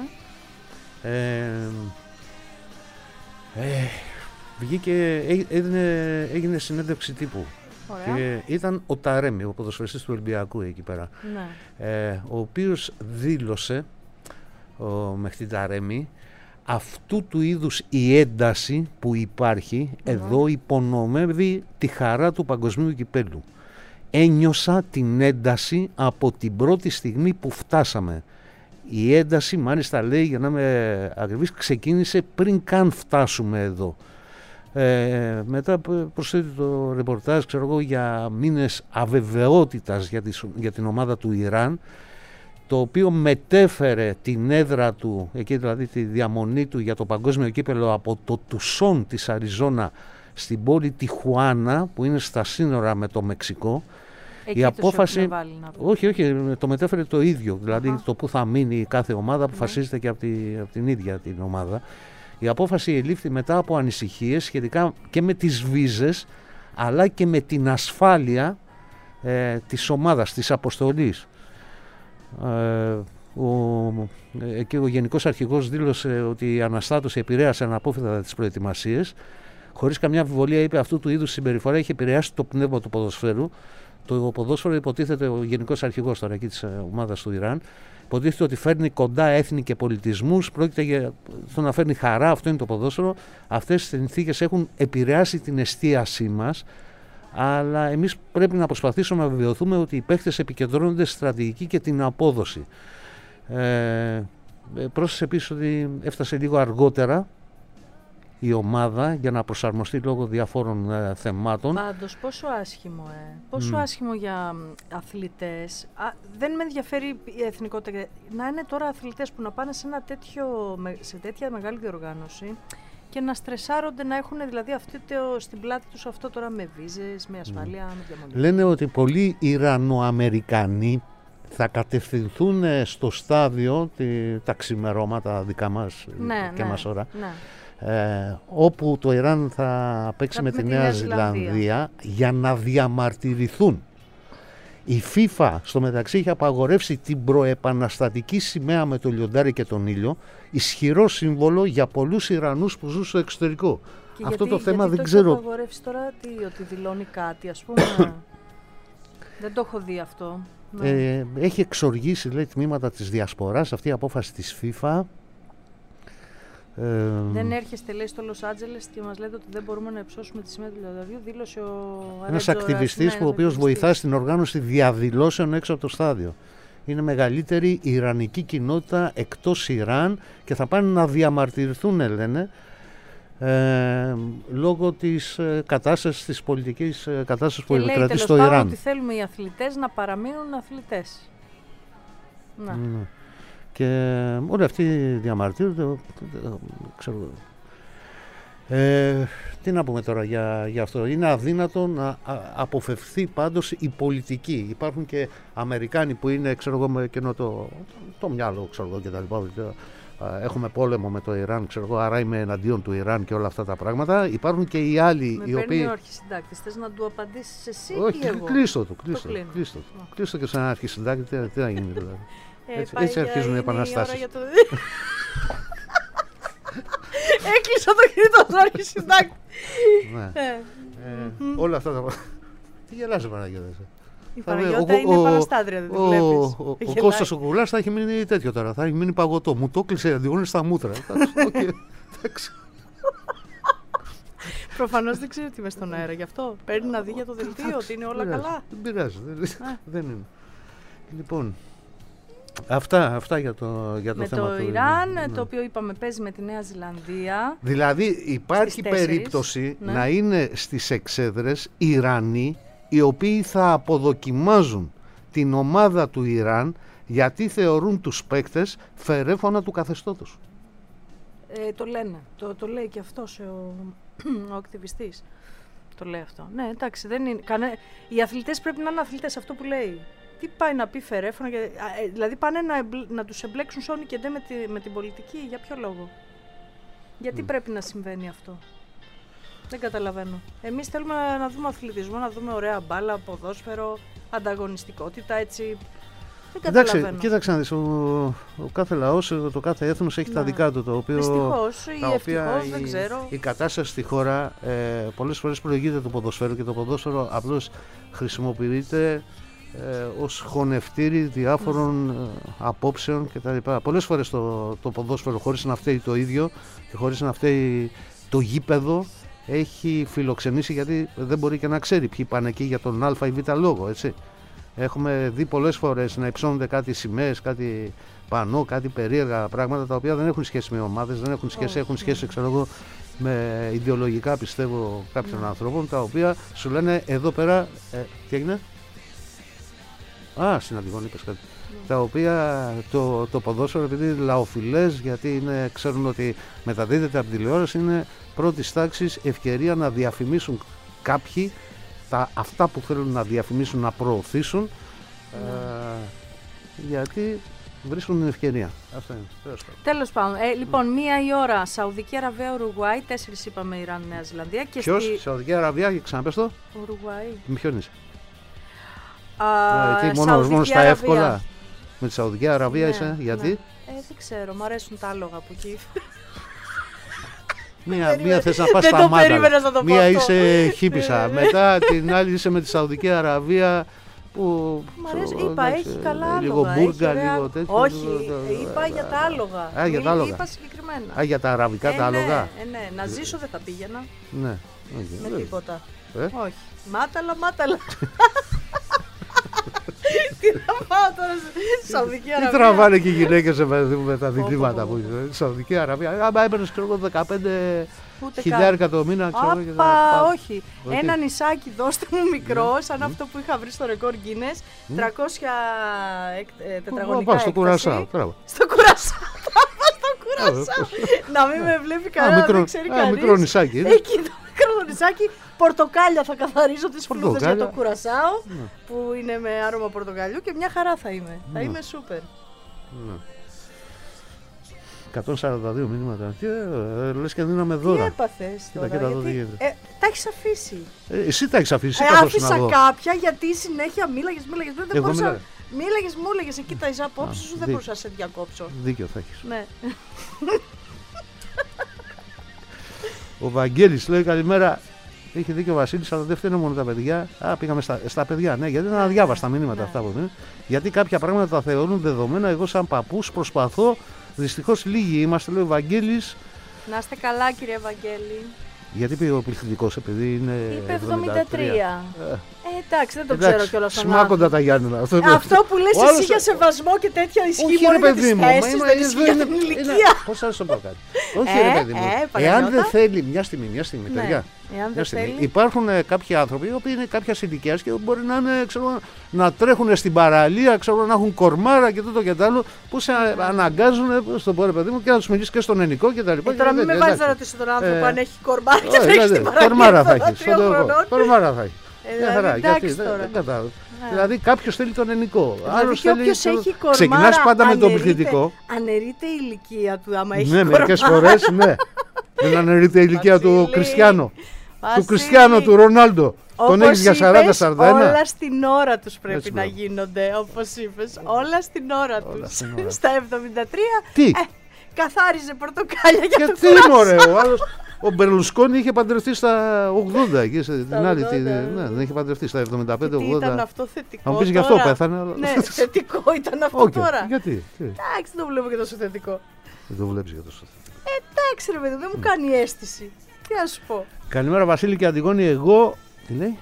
Βγήκε, έγινε συνέντευξη τύπου. Ωραία. Και ήταν ο Ταρέμι, ο ποδοσφαιριστής του Ολυμπιακού εκεί πέρα. Ναι. Ο οποίος δήλωσε, ο Μεχτή Ταρέμι, αυτού του είδους η ένταση που υπάρχει εδώ υπονομεύει τη χαρά του παγκοσμίου κυπέλλου. Ένιωσα την ένταση από την πρώτη στιγμή που φτάσαμε. Η ένταση, μάλιστα λέει, για να είμαι ακριβής, ξεκίνησε πριν καν φτάσουμε εδώ. Μετά προσθέτει το ρεπορτάζ, ξέρω εγώ, για μήνες αβεβαιότητας για την ομάδα του Ιράν, το οποίο μετέφερε την έδρα του, εκεί δηλαδή τη διαμονή του για το παγκόσμιο κύπελλο, από το Τουσόν της Αριζόνα στην πόλη Τιχουάνα, που είναι στα σύνορα με το Μεξικό. Εκεί η απόφαση. Όχι, το μετέφερε το ίδιο. Δηλαδή το που θα μείνει κάθε ομάδα αποφασίζεται και από την ίδια την ομάδα. Η απόφαση ελήφθη μετά από ανησυχίες σχετικά και με τις βίζες, αλλά και με την ασφάλεια της ομάδας, της αποστολής. Εκεί ο Γενικός Αρχηγός δήλωσε ότι η αναστάτωση επηρέασε αναπόφευκτα τις προετοιμασίες. Χωρίς καμιά αμφιβολία, είπε, αυτού του είδους συμπεριφορά είχε επηρεάσει το πνεύμα του ποδοσφαίρου. Το ποδόσφαιρο, υποτίθεται, ο Γενικός Αρχηγός τώρα εκεί της ομάδας του Ιράν, υποτίθεται ότι φέρνει κοντά έθνη και πολιτισμούς, πρόκειται για το να φέρνει χαρά, αυτό είναι το ποδόσφαιρο. Αυτές οι συνθήκες έχουν επηρεάσει την εστίασή μας, αλλά εμείς πρέπει να προσπαθήσουμε να βεβαιωθούμε ότι οι παίκτες επικεντρώνονται στη στρατηγική και την απόδοση. Πρόσθεσε επίσης ότι έφτασε λίγο αργότερα η ομάδα για να προσαρμοστεί λόγω διαφόρων θεμάτων. Πάντως πόσο άσχημο, πόσο άσχημο για αθλητές. Δεν με ενδιαφέρει η εθνικότητα. Να είναι τώρα αθλητές που να πάνε σε τέτοια μεγάλη διοργάνωση και να στρεσάρονται, να έχουν δηλαδή στην πλάτη τους αυτό τώρα με βίζες, με ασφάλεια, με διαμονή. Λένε ότι πολλοί Ιρανοαμερικανοί θα κατευθυνθούν στο στάδιο τα ξημερώματα δικά μας και μας ώρα. Ναι. Όπου το Ιράν θα παίξει με τη Νέα Ζηλανδία για να διαμαρτυρηθούν. Η FIFA στο μεταξύ είχε απαγορεύσει την προεπαναστατική σημαία με το λιοντάρι και τον ήλιο, ισχυρό σύμβολο για πολλούς Ιρανούς που ζουν στο εξωτερικό. Και αυτό το θέμα γιατί δεν ξέρω. Έχει απαγορεύσει τώρα ότι δηλώνει κάτι, ας πούμε. Δεν το έχω δει αυτό. Έχει εξοργήσει, λέει, τμήματα της διασποράς αυτή η απόφαση της FIFA. Δεν έρχεστε, λέει, στο Λος Άντζελες και μας λέτε ότι δεν μπορούμε να υψώσουμε τη σημαία του λιονταριού. Δήλωσε ένας ακτιβιστής ο οποίος βοηθά στην οργάνωση διαδηλώσεων έξω από το στάδιο. Είναι μεγαλύτερη ιρανική κοινότητα εκτός Ιράν και θα πάνε να διαμαρτυρηθούν, λένε, λόγω της κατάστασης, της πολιτικής κατάστασης που επικρατεί στο Ιράν. Και λέει ότι θέλουμε οι αθλητές να παραμείνουν αθλητές. Να. Και όλοι αυτοί διαμαρτύρονται, ξέρω. Τι να πούμε τώρα για αυτό. Είναι αδύνατο να αποφευθεί πάντως η πολιτική. Υπάρχουν και Αμερικάνοι που είναι, ξέρω εγώ, με κενό το μυαλό, ξέρω εγώ, και τα λοιπά. Έχουμε πόλεμο με το Ιράν, ξέρω εγώ, άρα είμαι εναντίον του Ιράν και όλα αυτά τα πράγματα. Υπάρχουν και οι άλλοι οι οποίοι. Παίρνει ο αρχισυντάκτης. Θες να του απαντήσεις εσύ? Όχι, ή εγώ? Κλείστο και σαν αρχισυντάκτη, τι θα γίνει δηλαδή. Έτσι αρχίζουν οι επαναστάσεις. Έκλεισα το κινητό του αρχισυντάκτη. Όλα αυτά τα. Τι γελάζει, Παναγιώτα? Η Παναγιώτα είναι επαναστάτρια, δεν τη βλέπεις. Ο Κώστας ο Κουλάς θα έχει μείνει τέτοιο τώρα. Θα έχει μείνει παγωτό. Μου το έκλεισε η Αντιγόνη στα μούτρα. Προφανώς δεν ξέρει τι είμαι στον αέρα. Γι' αυτό παίρνει να δει για το δελτίο ότι είναι όλα καλά. Δεν πειράζει. Δεν είναι. Λοιπόν. Αυτά για το θέμα με το Ιράν, το οποίο είπαμε παίζει με τη Νέα Ζηλανδία. Δηλαδή υπάρχει περίπτωση να είναι στις εξέδρες Ιρανοί οι οποίοι θα αποδοκιμάζουν την ομάδα του Ιράν γιατί θεωρούν τους παίκτες φερέφωνα του καθεστώτος. Το λένε, το λέει και αυτός ο ακτιβιστής. Το λέει αυτό. Ναι, εντάξει, δεν είναι. Οι αθλητές πρέπει να είναι αθλητές, αυτό που λέει. Τι πάει να πει φερέφωνα, δηλαδή πάνε να τους εμπλέξουν σώνει και ντε με την πολιτική, για ποιο λόγο? Γιατί πρέπει να συμβαίνει αυτό? Δεν καταλαβαίνω. Εμείς θέλουμε να δούμε αθλητισμό, να δούμε ωραία μπάλα, ποδόσφαιρο, ανταγωνιστικότητα, έτσι. Δεν καταλαβαίνω. Κοίταξε να δεις, ο κάθε λαός, το κάθε έθνος έχει τα δικά του, το οποίο... Δυστυχώς ή ευτυχώς, δεν ξέρω. Η κατάσταση στη χώρα πολλές φορές προηγείται το ποδόσφαιρο και το ποδόσφαιρο απλώς χρησιμοποιείται ως χωνευτήρι διάφορων απόψεων κτλ. Πολλές φορές το ποδόσφαιρο, χωρίς να φταίει το ίδιο και χωρίς να φταίει το γήπεδο, έχει φιλοξενήσει, γιατί δεν μπορεί και να ξέρει ποιοι πάνε εκεί για τον α ή β λόγο, έτσι. Έχουμε δει πολλές φορές να υψώνονται κάτι σημαίες, κάτι πανό, κάτι περίεργα πράγματα τα οποία δεν έχουν σχέση με ομάδες, δεν έχουν σχέση, έχουν σχέση, ξέρω εγώ, με ιδεολογικά, πιστεύω, κάποιων ανθρώπων, τα οποία σου λένε εδώ πέρα, τι έγινε? Στην Αντιγόνη είπες κάτι. Τα οποία το ποδόσφαιρο, επειδή είναι λαοφιλές, γιατί ξέρουν ότι μεταδίδεται από τηλεόραση, είναι πρώτης τάξης ευκαιρία να διαφημίσουν κάποιοι αυτά που θέλουν να διαφημίσουν, να προωθήσουν, γιατί βρίσκουν την ευκαιρία. Αυτό είναι. Τέλος πάντων. Λοιπόν, 1 η ώρα Σαουδική Αραβία, Ουρουγουάη, 4 είπαμε Ιράν, Νέα Ζηλανδία. Ποιος, Σαουδική Αραβία, ξαναπες το. Ουρουγουάη. Με ποιον είσαι? Μόνο στα εύκολα. Με τη Σαουδική Αραβία είσαι, γιατί? Δεν ξέρω, μου αρέσουν τα άλογα από εκεί. Μία θες να πας στα Μάνταλα, μία είσαι χίπισσα, μετά την άλλη είσαι με τη Σαουδική Αραβία που... Μ' αρέσει, είπα, έχει καλά άλογα. Λίγο μπούργα, λίγο τέτοιο. Όχι, είπα για τα άλογα. Για τα άλογα. Είπα συγκεκριμένα. Για τα αραβικά τα άλογα. Ναι, να ζήσω δεν θα πήγαινα. Ναι. Με τίποτα. Όχι. Μάταλα. Τι θα πάω τώρα στη Σαουδική Αραβία? Τι τραβάνε και οι γυναίκες με τα διδύματα που είναι στη Σαουδική Αραβία? Άμα έπαιρνες, ξέρω εγώ, 15.000 το μήνα, ξέρω εγώ. Όχι. Ένα νησάκι δώστε μου μικρό, σαν αυτό που είχα βρει στο ρεκόρ Guinness, 300 τετραγωνικά έκταση. Στο Κουρασάο. Στο Κουρασάο. Να μην με βλέπει κανένα, δεν ξέρει κανείς. Μικρό νησάκι. Εκεί το μικρό νησάκι. Πορτοκάλια θα καθαρίζω τις φλούδες για το Κουρασάο, που είναι με άρωμα πορτοκαλιού, και μια χαρά θα είμαι. Θα είμαι σούπερ. 142 μηνύματα. Λες και δίναμε δώρα. Τι έπαθες τώρα? Τα έχεις αφήσει. Εσύ τα έχεις αφήσει. Άφησα κάποια γιατί συνέχεια μίλαγες. Δεν μπορούσα. Μίλαγες, μου έλεγες εκεί τα απόψεις σου, δεν μπορούσα να σε διακόψω. Δίκιο θα έχεις. Ναι. Ο Βαγγέλης λέει καλημέρα. Είχε δίκιο ο Βασίλης, αλλά δεν φταίνε μόνο τα παιδιά. Πήγαμε στα παιδιά, ναι, γιατί να διάβασα τα μηνύματα αυτά που είναι. Γιατί κάποια πράγματα τα θεωρούν δεδομένα. Εγώ, σαν παππούς, προσπαθώ. Δυστυχώς λίγοι είμαστε, λέει ο Βαγγέλης. Να είστε καλά, κύριε Βαγγέλη. Γιατί πήγε ο πληθυντικός, επειδή είναι. Είπε 73. Εντάξει, δεν το ξέρω κιόλας. Σμάκοντα τα Γιάννενα. Αυτό που λες εσύ για σεβασμό και τέτοια ισχύει μόνο για τις θέσεις, δεν ισχύει για την ηλικία. Πώς θα σου πω κάτι? Όχι, ρε παιδί μου. Εάν δεν θέλει, μια στιγμή, παιδιά. Υπάρχουν κάποιοι άνθρωποι οι οποίοι είναι κάποιας ηλικίας και μπορεί να είναι, ξέρω, να τρέχουν στην παραλία, ξέρω, να έχουν κορμάρα και τούτο και τ' άλλο, που σε αναγκάζουν, στον πω, ρε παιδί μου, και να τους μιλήσει και στον ελληνικό και τα λοιπά. Τώρα μην με βάζεις να ρωτήσω τον άνθρωπο αν έχει κορμάρα και τρέχει στην παραλία. Κορμάρα θα έχει. Κορμάρα θα έχει. Εντάξει τώρα. Δηλαδή κάποιος θέλει τον ελληνικό. Δηλαδή και όποιος έχει κορμάρα, ξεκινάς πάντα με τον πληθυντικό. Αναιρείται η ηλικία του άμα έχει κορμάρα. Ναι, μερικές φορές ναι. Δεν αναιρείται η ηλικία του Κριστιάνο. Του Κριστιάνο, του Ρονάλντο. Τον έχεις για 40-41. Όλα στην ώρα τους πρέπει να γίνονται, όπως είπες. Όλα στην ώρα τους. Στα 73. Τι? Καθάριζε πορτοκάλια για το Κουρασάο. Τι μωρέ, ο άλλος. Ο Μπερλουσκόνη είχε παντρευτεί στα 80 εκεί την άλλη. Ναι, δεν είχε παντρευτεί στα 75-80. Ήταν αυτό θετικό. Θα μου πεις γι' αυτό πέθανε. Ναι, θετικό ήταν αυτό τώρα. Γιατί? Εντάξει, δεν το βλέπω και τόσο θετικό. Δεν το βλέπεις για τόσο θετικό. Εντάξει, ρε παιδί, δεν μου κάνει αίσθηση. Τι να σου πω. Καλημέρα, Βασίλη και Αντιγόνη. Εγώ. Τι λέει?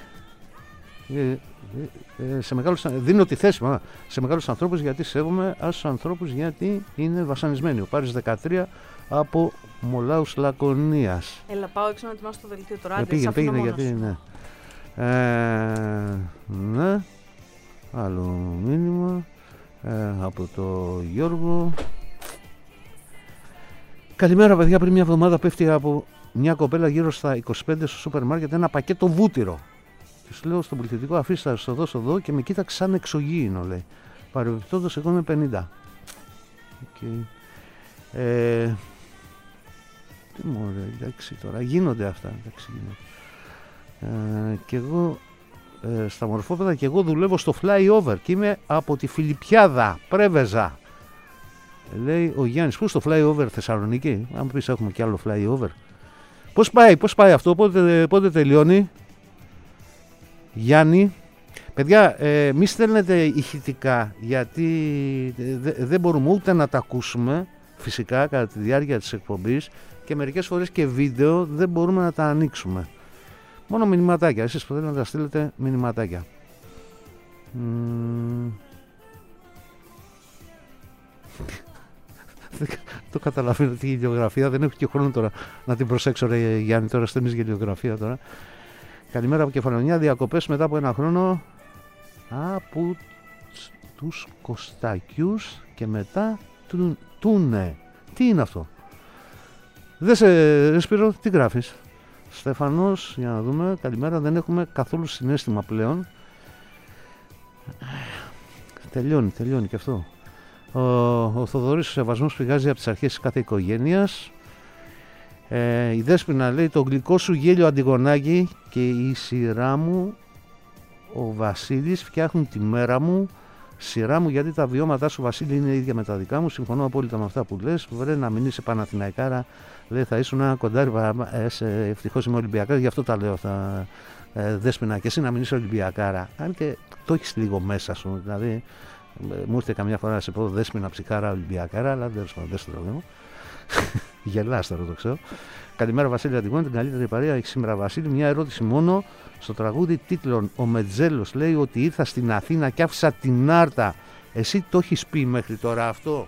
Δίνω τη θέση μου σε μεγάλους ανθρώπους γιατί σέβομαι άσους ανθρώπους γιατί είναι βασανισμένοι. Ο Πάρης 13 από Μολάους Λακωνίας. Έλα, πάω έξω να ετοιμάσω το δελτίο τώρα. Πήγαινε γιατί ναι. Ναι. Άλλο μήνυμα από το Γιώργο. Καλημέρα παιδιά, πριν μια εβδομάδα πέφτει από μια κοπέλα γύρω στα 25 στο σούπερ μάρκετ ένα πακέτο βούτυρο. Της λέω στον πληθυντικό αφήστε το δώσω εδώ και με κοίταξε σαν εξωγήινο, λέει. Παρεμπιπτόντως εγώ είμαι 50. Okay. Τι μωρέ, εντάξει τώρα, γίνονται αυτά, εντάξει, γίνονται. Και εγώ στα μορφόπεδα και εγώ δουλεύω στο flyover και είμαι από τη Φιλιππιάδα, Πρέβεζα. Λέει ο Γιάννης, πού στο flyover Θεσσαλονίκη, αν πεις έχουμε κι άλλο flyover. Πώς πάει αυτό, πότε τελειώνει, Γιάννη. Παιδιά, μη στέλνετε ηχητικά, γιατί δεν μπορούμε ούτε να τα ακούσουμε φυσικά κατά τη διάρκεια της εκπομπής και μερικές φορές και βίντεο δεν μπορούμε να τα ανοίξουμε. Μόνο μηνυματάκια, εσείς που θέλετε να τα στείλετε μηνυματάκια. Το καταλαβαίνω τη γελιογραφία, δεν έχω και χρόνο τώρα να την προσέξω, ρε Γιάννη, τώρα στέλνεις γελιογραφία τώρα. Καλημέρα από Κεφαλονιά, διακοπές μετά από ένα χρόνο από τους Κωστάκιους και μετά Τούνε. Τι είναι αυτό? Δεν σε Σπύρο, τι γράφεις? Στέφανος, για να δούμε, καλημέρα, δεν έχουμε καθόλου συναίσθημα πλέον. Τελειώνει και αυτό. Ο Θοδωρής, ο σεβασμός πηγάζει από τις αρχές της κάθε οικογένειας. Η Δέσποινα λέει, το γλυκό σου γέλιο Αντιγονάκη και η σειρά μου, ο Βασίλης, φτιάχνουν τη μέρα μου, σειρά μου, γιατί τα βιώματά σου, Βασίλη, είναι ίδια με τα δικά μου. Συμφωνώ απόλυτα με αυτά που λες. Βρε, να μην είσαι Παναθηναϊκάρα, λέει, θα ήσουν ένα κοντάρι. Ευτυχώς είμαι Ολυμπιακάρα, γι' αυτό τα λέω αυτά. Δέσποινα, και εσύ να μην είσαι Ολυμπιακάρα. Αν και το έχεις λίγο μέσα σου, δηλαδή. Μου ήρθε καμιά φορά να σε πω Δέσποινα ψυχάρα Ολυμπιακάρα, αλλά δεν στο λέω. Γελάς τώρα, το ξέρω. Καλημέρα Βασίλη Αντιγόνη, την καλύτερη παρέα έχει σήμερα Βασίλη. Μια ερώτηση μόνο. Στο τραγούδι τίτλων ο Μετζέλος λέει ότι ήρθα στην Αθήνα και άφησα την Άρτα. Εσύ το έχεις πει μέχρι τώρα αυτό?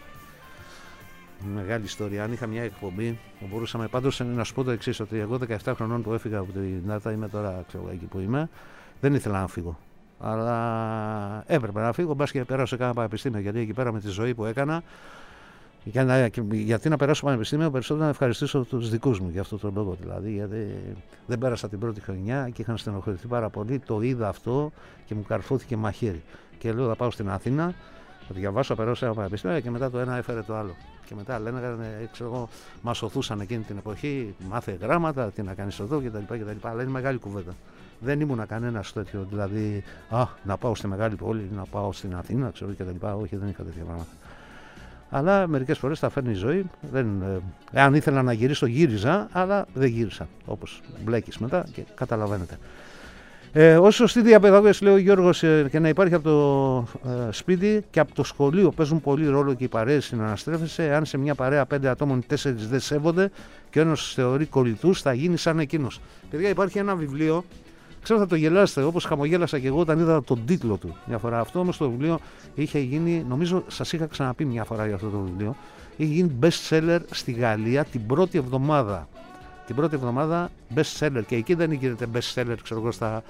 Μεγάλη ιστορία. Αν είχα μια εκπομπή, μπορούσαμε πάντως να σου πω το εξής, ότι εγώ 17 χρονών που έφυγα από την Άρτα, είμαι τώρα εκεί που είμαι, δεν ήθελα να φύγω. Αλλά έπρεπε να φύγω, μπας και περάσω κάνα πανεπιστήμιο, γιατί εκεί πέρα με τη ζωή που έκανα, γιατί να περάσω πανεπιστήμιο, περισσότερο να ευχαριστήσω τους δικούς μου για αυτό τον λόγο. Δηλαδή, γιατί δεν πέρασα την πρώτη χρονιά και είχαν στενοχωρηθεί πάρα πολύ. Το είδα αυτό και μου καρφώθηκε μαχαίρι. Και λέω, θα πάω στην Αθήνα, θα διαβάσω, θα περάσω ένα πανεπιστήμιο και μετά το ένα έφερε το άλλο. Και μετά λένε, ξέρω εγώ, μας οθούσαν εκείνη την εποχή, μάθε γράμματα, τι να κάνεις εδώ κτλ. Αλλά είναι μεγάλη κουβέντα. Δεν ήμουνα κανένας τέτοιο, δηλαδή, να πάω στη μεγάλη πόλη, να πάω στην Αθήνα, ξέρω κτλ. Όχι, δεν είχα τέτοια πράγματα. Αλλά μερικές φορές τα φέρνει η ζωή. Αν ήθελα να γυρίσω, γύριζα, αλλά δεν γύρισα. Όπως μπλέκεις μετά και καταλαβαίνετε. Όσο σωστή διαπαιδαγώγηση, λέει ο Γιώργος, και να υπάρχει από το σπίτι και από το σχολείο, παίζουν πολύ ρόλο και οι παρέες συναναστρέφεσαι. Αν σε μια παρέα 5 ατόμων 4 δεν σέβονται και ο ένας θεωρεί κολλητούς, θα γίνει σαν εκείνος. Παιδιά, υπάρχει ένα βιβλίο. Ξέρω θα το γελάσετε, όπως χαμογέλασα και εγώ όταν είδα τον τίτλο του μια φορά. Αυτό όμως το βιβλίο είχε γίνει, νομίζω σας είχα ξαναπεί μια φορά για αυτό το βιβλίο, είχε γίνει best seller στη Γαλλία την πρώτη εβδομάδα. Την πρώτη εβδομάδα best seller, και εκεί δεν γίνεται best seller, ξέρω εγώ, στα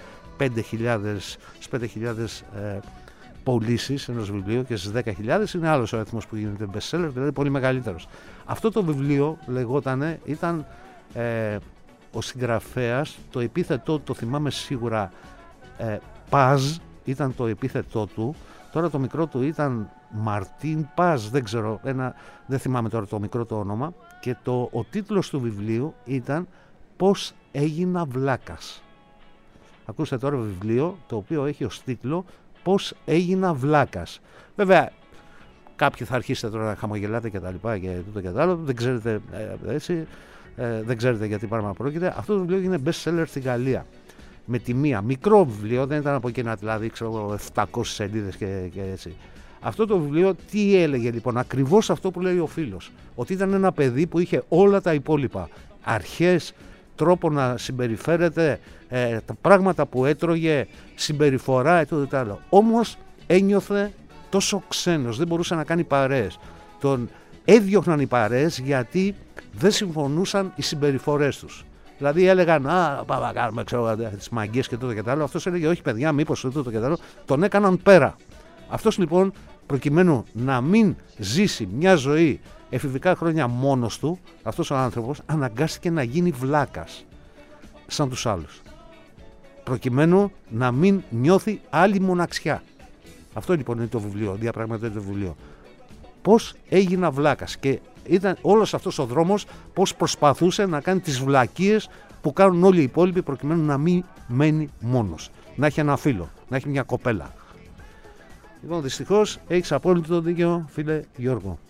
5.000 πωλήσεις ενός βιβλίου, και στις 10.000 είναι άλλος ο αριθμός που γίνεται best seller, δηλαδή πολύ μεγαλύτερος. Αυτό το βιβλίο λεγότανε, ήταν... ο συγγραφέας, το επίθετό το θυμάμαι σίγουρα, Παζ ήταν το επίθετό του. Τώρα το μικρό του ήταν Μαρτίν Παζ, δεν ξέρω, δεν θυμάμαι τώρα το μικρό το όνομα. Και ο τίτλος του βιβλίου ήταν «Πώς έγινα βλάκας». Ακούστε τώρα βιβλίο το οποίο έχει ως τίτλο «Πώς έγινα βλάκας». Βέβαια κάποιοι θα αρχίσετε τώρα να χαμογελάτε και τα λοιπά και τούτο και τα άλλο, δεν ξέρετε έτσι. Δεν ξέρετε γιατί πράγμα πρόκειται. Αυτό το βιβλίο είναι best seller στη Γαλλία. Με τη μία. Μικρό βιβλίο, δεν ήταν από εκείνα δηλαδή, ξέρω, 700 σελίδες και έτσι. Αυτό το βιβλίο τι έλεγε λοιπόν? Ακριβώς αυτό που λέει ο φίλος. Ότι ήταν ένα παιδί που είχε όλα τα υπόλοιπα. Αρχές, τρόπο να συμπεριφέρεται, τα πράγματα που έτρωγε, συμπεριφορά, το άλλο. Όμως ένιωθε τόσο ξένος, δεν μπορούσε να κάνει παρέες. Τον έδιωχναν οι παρέες γιατί δεν συμφωνούσαν οι συμπεριφορές τους. Δηλαδή έλεγαν, πάμε να κάνουμε τις μαγκές και τούτο και τα άλλο. Αυτός έλεγε, όχι παιδιά, μήπως τούτο και τα άλλο. Τον έκαναν πέρα. Αυτός λοιπόν, προκειμένου να μην ζήσει μια ζωή εφηβικά χρόνια μόνος του, αυτός ο άνθρωπος αναγκάστηκε να γίνει βλάκας σαν τους άλλους. Προκειμένου να μην νιώθει άλλη μοναξιά. Αυτό λοιπόν είναι το βιβλίο, διαπραγματεύεται το βιβλίο. Πώς έγινα βλάκας, και ήταν όλος αυτός ο δρόμος πώς προσπαθούσε να κάνει τις βλακίες που κάνουν όλοι οι υπόλοιποι προκειμένου να μην μένει μόνος. να έχει ένα φίλο, να έχει μια κοπέλα. Λοιπόν, δυστυχώς έχεις απόλυτο δίκιο, φίλε Γιώργο.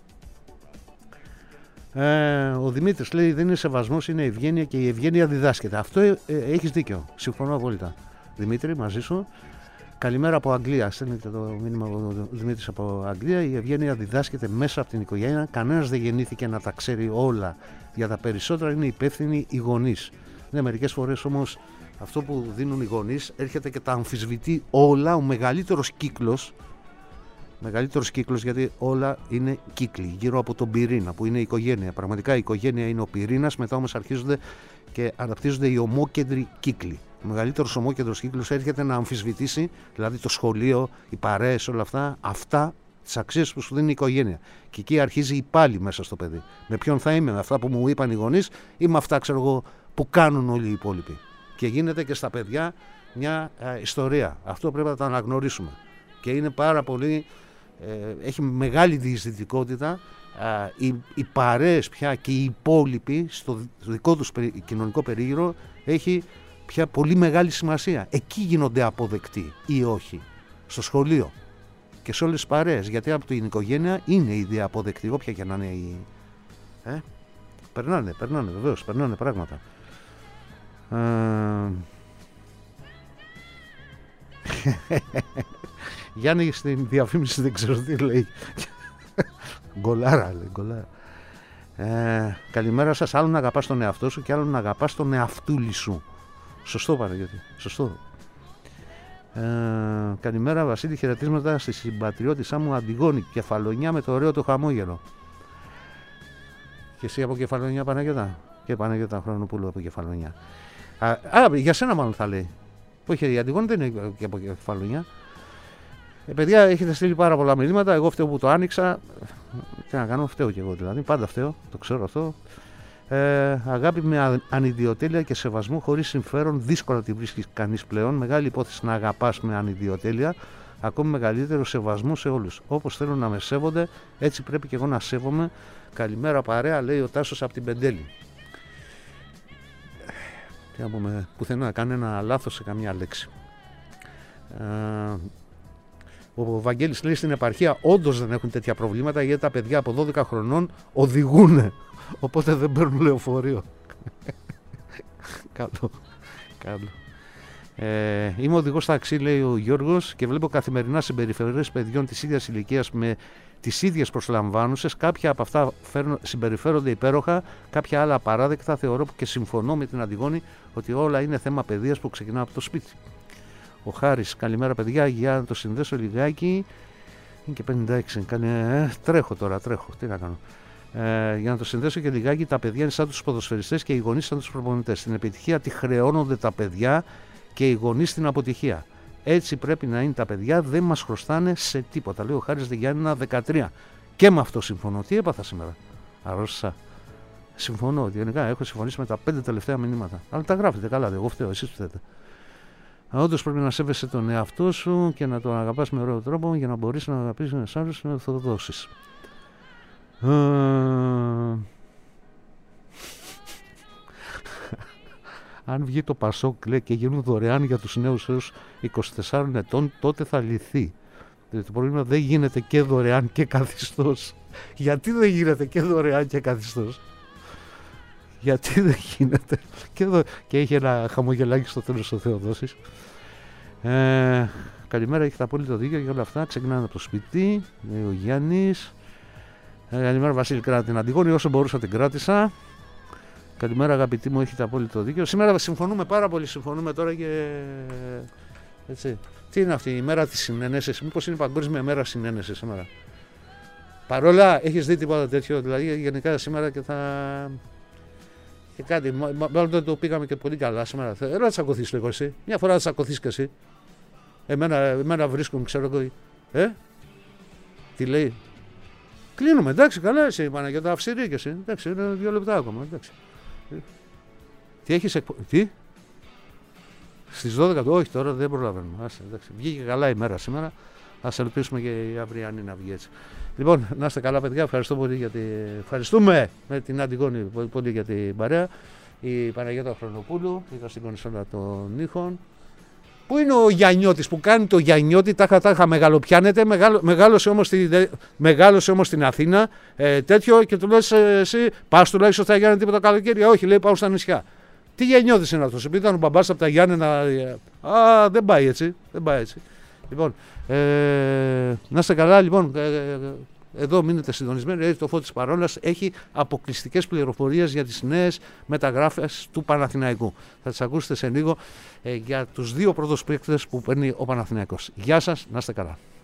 Ο Δημήτρης λέει: δεν είναι σεβασμός, είναι ευγένεια και η ευγένεια διδάσκεται. Αυτό έχεις δίκιο. Συμφωνώ απόλυτα. Δημήτρη, μαζί σου. Καλημέρα από Αγγλία. Στέλνετε το μήνυμα ο Δημήτρης από Αγγλία. Η ευγένεια διδάσκεται μέσα από την οικογένεια. Κανένας δεν γεννήθηκε να τα ξέρει όλα. Για τα περισσότερα είναι υπεύθυνοι οι γονείς. Ναι, μερικές φορές όμως αυτό που δίνουν οι γονείς έρχεται και τα αμφισβητεί όλα. Ο μεγαλύτερος κύκλος, γιατί όλα είναι κύκλοι γύρω από τον πυρήνα που είναι η οικογένεια. Πραγματικά η οικογένεια είναι ο πυρήνας, μετά όμως αρχίζονται και αναπτύσσονται οι ομόκεντροι κύκλοι. Ο μεγαλύτερος ομόκεντρος κύκλος έρχεται να αμφισβητήσει, δηλαδή το σχολείο, οι παρέες, όλα αυτά, τις αξίες που σου δίνει η οικογένεια. Και εκεί αρχίζει η πάλι μέσα στο παιδί. Με ποιον θα είμαι, με αυτά που μου είπαν οι γονείς ή με αυτά, ξέρω εγώ, που κάνουν όλοι οι υπόλοιποι. Και γίνεται και στα παιδιά μια ιστορία. Αυτό πρέπει να το αναγνωρίσουμε. Και είναι πάρα πολύ. Έχει μεγάλη διεισδυτικότητα. Οι παρέες πια και οι υπόλοιποι στο δικό τους κοινωνικό περίγυρο έχει πια πολύ μεγάλη σημασία. Εκεί γίνονται αποδεκτοί ή όχι. Στο σχολείο και σε όλες τις παρέες. Γιατί από την οικογένεια είναι ήδη αποδεκτή, όποια και να είναι η. Περνάνε βεβαίως, περνάνε πράγματα. Γιάννη, στην διαφήμιση δεν ξέρω τι λέει. Γκολάρα λέει, γκολάρα. Καλημέρα σας. Άλλο να αγαπάς τον εαυτό σου και άλλο να αγαπάς τον εαυτούλη σου. Σωστό Παναγιώτη, σωστό. Καλημέρα Βασίλη, χαιρετίσματα στη συμπατριώτησά μου Αντιγόνη, Κεφαλονιά, με το ωραίο το χαμόγελο. Και εσύ από Κεφαλονιά, Παναγιώτα? Και Παναγιώτα Χρονοπούλου από Κεφαλονιά. Για σένα μάλλον θα λέει. Όχι, η Αντιγόνη δεν είναι και από Κεφαλονιά. Παιδιά, έχετε στείλει πάρα πολλά μηνύματα. Εγώ φταίω που το άνοιξα. Τι να κάνω, φταίω κι εγώ δηλαδή. Πάντα φταίω, το ξέρω αυτό. Αγάπη με ανιδιοτέλεια και σεβασμό χωρίς συμφέρον, δύσκολα τη βρίσκει κανείς πλέον. Μεγάλη υπόθεση να αγαπάς με ανιδιοτέλεια. Ακόμη μεγαλύτερο σεβασμό σε όλους. Όπως θέλουν να με σέβονται, έτσι πρέπει και εγώ να σέβομαι. Καλημέρα παρέα, λέει ο Τάσος από την Πεντέλη. Τι να πούμε, πουθενά κάνει ένα λάθος σε καμιά λέξη. Ο Βαγγέλης λέει στην επαρχία όντως δεν έχουν τέτοια προβλήματα γιατί τα παιδιά από 12 χρονών οδηγούν. Οπότε δεν παίρνουν λεωφορείο. Καλό. Είμαι οδηγός ταξί, λέει ο Γιώργος, και βλέπω καθημερινά συμπεριφορές παιδιών της ίδιας ηλικίας με τις ίδιες προσλαμβάνουσες. Κάποια από αυτά συμπεριφέρονται υπέροχα, κάποια άλλα απαράδεκτα. Θεωρώ και συμφωνώ με την Αντιγόνη ότι όλα είναι θέμα παιδείας που ξεκινά από το σπίτι. Ο Χάρης, καλημέρα παιδιά, για να το συνδέσω λιγάκι. Είναι και 56, τρέχω, τι να κάνω. Για να το συνδέσω και λιγάκι, τα παιδιά είναι σαν τους ποδοσφαιριστές και οι γονείς σαν τους προπονητές. Στην επιτυχία τη χρεώνονται τα παιδιά και οι γονείς στην αποτυχία. Έτσι πρέπει να είναι τα παιδιά, δεν μας χρωστάνε σε τίποτα. Λέει ο Χάρης Δεγιάννηνα 13. Και με αυτό συμφωνώ. Τι έπαθα σήμερα? Αρρώστησα. Συμφωνώ. Γενικά έχω συμφωνήσει με τα 5 τελευταία μηνύματα. Αλλά τα γράφετε καλά, εγώ φταίω, εσείς φταίτε. Όντως πρέπει να σέβεσαι τον εαυτό σου και να τον αγαπάς με ωραίο τρόπο για να μπορείς να αγαπήσεις ένας άλλος και να το δώσεις. Αν βγει το Πασόκ, λέει, και γίνουν δωρεάν για τους νέους έως 24 ετών, τότε θα λυθεί. Το πρόβλημα δεν γίνεται και δωρεάν και καθιστός. Γιατί δεν γίνεται και δωρεάν και καθιστός? Γιατί δεν γίνεται? Και έχει ένα χαμογελάκι στο τέλος ο Θεοδόσης. Καλημέρα, έχετε απόλυτο δίκιο για όλα αυτά. Ξεκινάνε από το σπίτι, λέει ο Γιάννης. Καλημέρα Βασίλη, κράτη την Αντιγόνη, όσο μπορούσα την κράτησα. Καλημέρα αγαπητοί μου, έχετε απόλυτο δίκιο. Σήμερα συμφωνούμε πάρα πολύ, συμφωνούμε τώρα και έτσι. Τι είναι αυτή η μέρα της συνένεσης? Μήπως είναι η παγκόσμια μέρα συνένεσης σήμερα? Παρόλα, έχεις δει τίποτα τέτοιο? Δηλαδή γενικά σήμερα και θα... Και κάτι, μάλλον το πήγαμε και πολύ καλά σήμερα. Έλα να τσακωθείς λίγο εσύ. Μια φορά να τσακωθείς και εσύ. Εμένα βρίσκουν, ξέρω εγώ. Τι λέει? Κλείνουμε, εντάξει, καλά εσύ είπανε για τα αυσιρή και εσύ. Εντάξει, είναι 2 λεπτά ακόμα, εντάξει. Τι έχεις Τι? Στις 12, όχι τώρα δεν προλαβαίνουμε. Εντάξει. Βγήκε καλά η μέρα σήμερα. Ας ελπίσουμε και η αυριανή να βγει έτσι. Λοιπόν, να είστε καλά παιδιά, ευχαριστώ πολύ ευχαριστούμε με την Αντιγόνη πολύ για την παρέα. Η Παναγιώτα Χρονοπούλου ήταν στην κονσόλα των ήχων. Πού είναι ο Γιαννιώτης που κάνει το Γιαννιώτη, τάχα μεγαλοπιάνεται, μεγάλωσε όμως στην Αθήνα, τέτοιο, και του λες εσύ, πας τουλάχιστον στα Γιάννενα τίποτα καλοκαίρι? Όχι, λέει, πάω στα νησιά. Τι Γιαννιώτης είναι αυτός? Επειδή ήταν ο μπαμπάς από τα Γιάννενα. Δεν πάει έτσι. Λοιπόν, να είστε καλά, λοιπόν. Εδώ μείνετε συντονισμένοι. Το Φώτης Παρόλας έχει αποκλειστικές πληροφορίες για τις νέες μεταγράφες του Παναθηναϊκού. Θα τις ακούσετε σε λίγο για τους 2 πρώτους παίκτες που παίρνει ο Παναθηναϊκός. Γεια σας, να είστε καλά.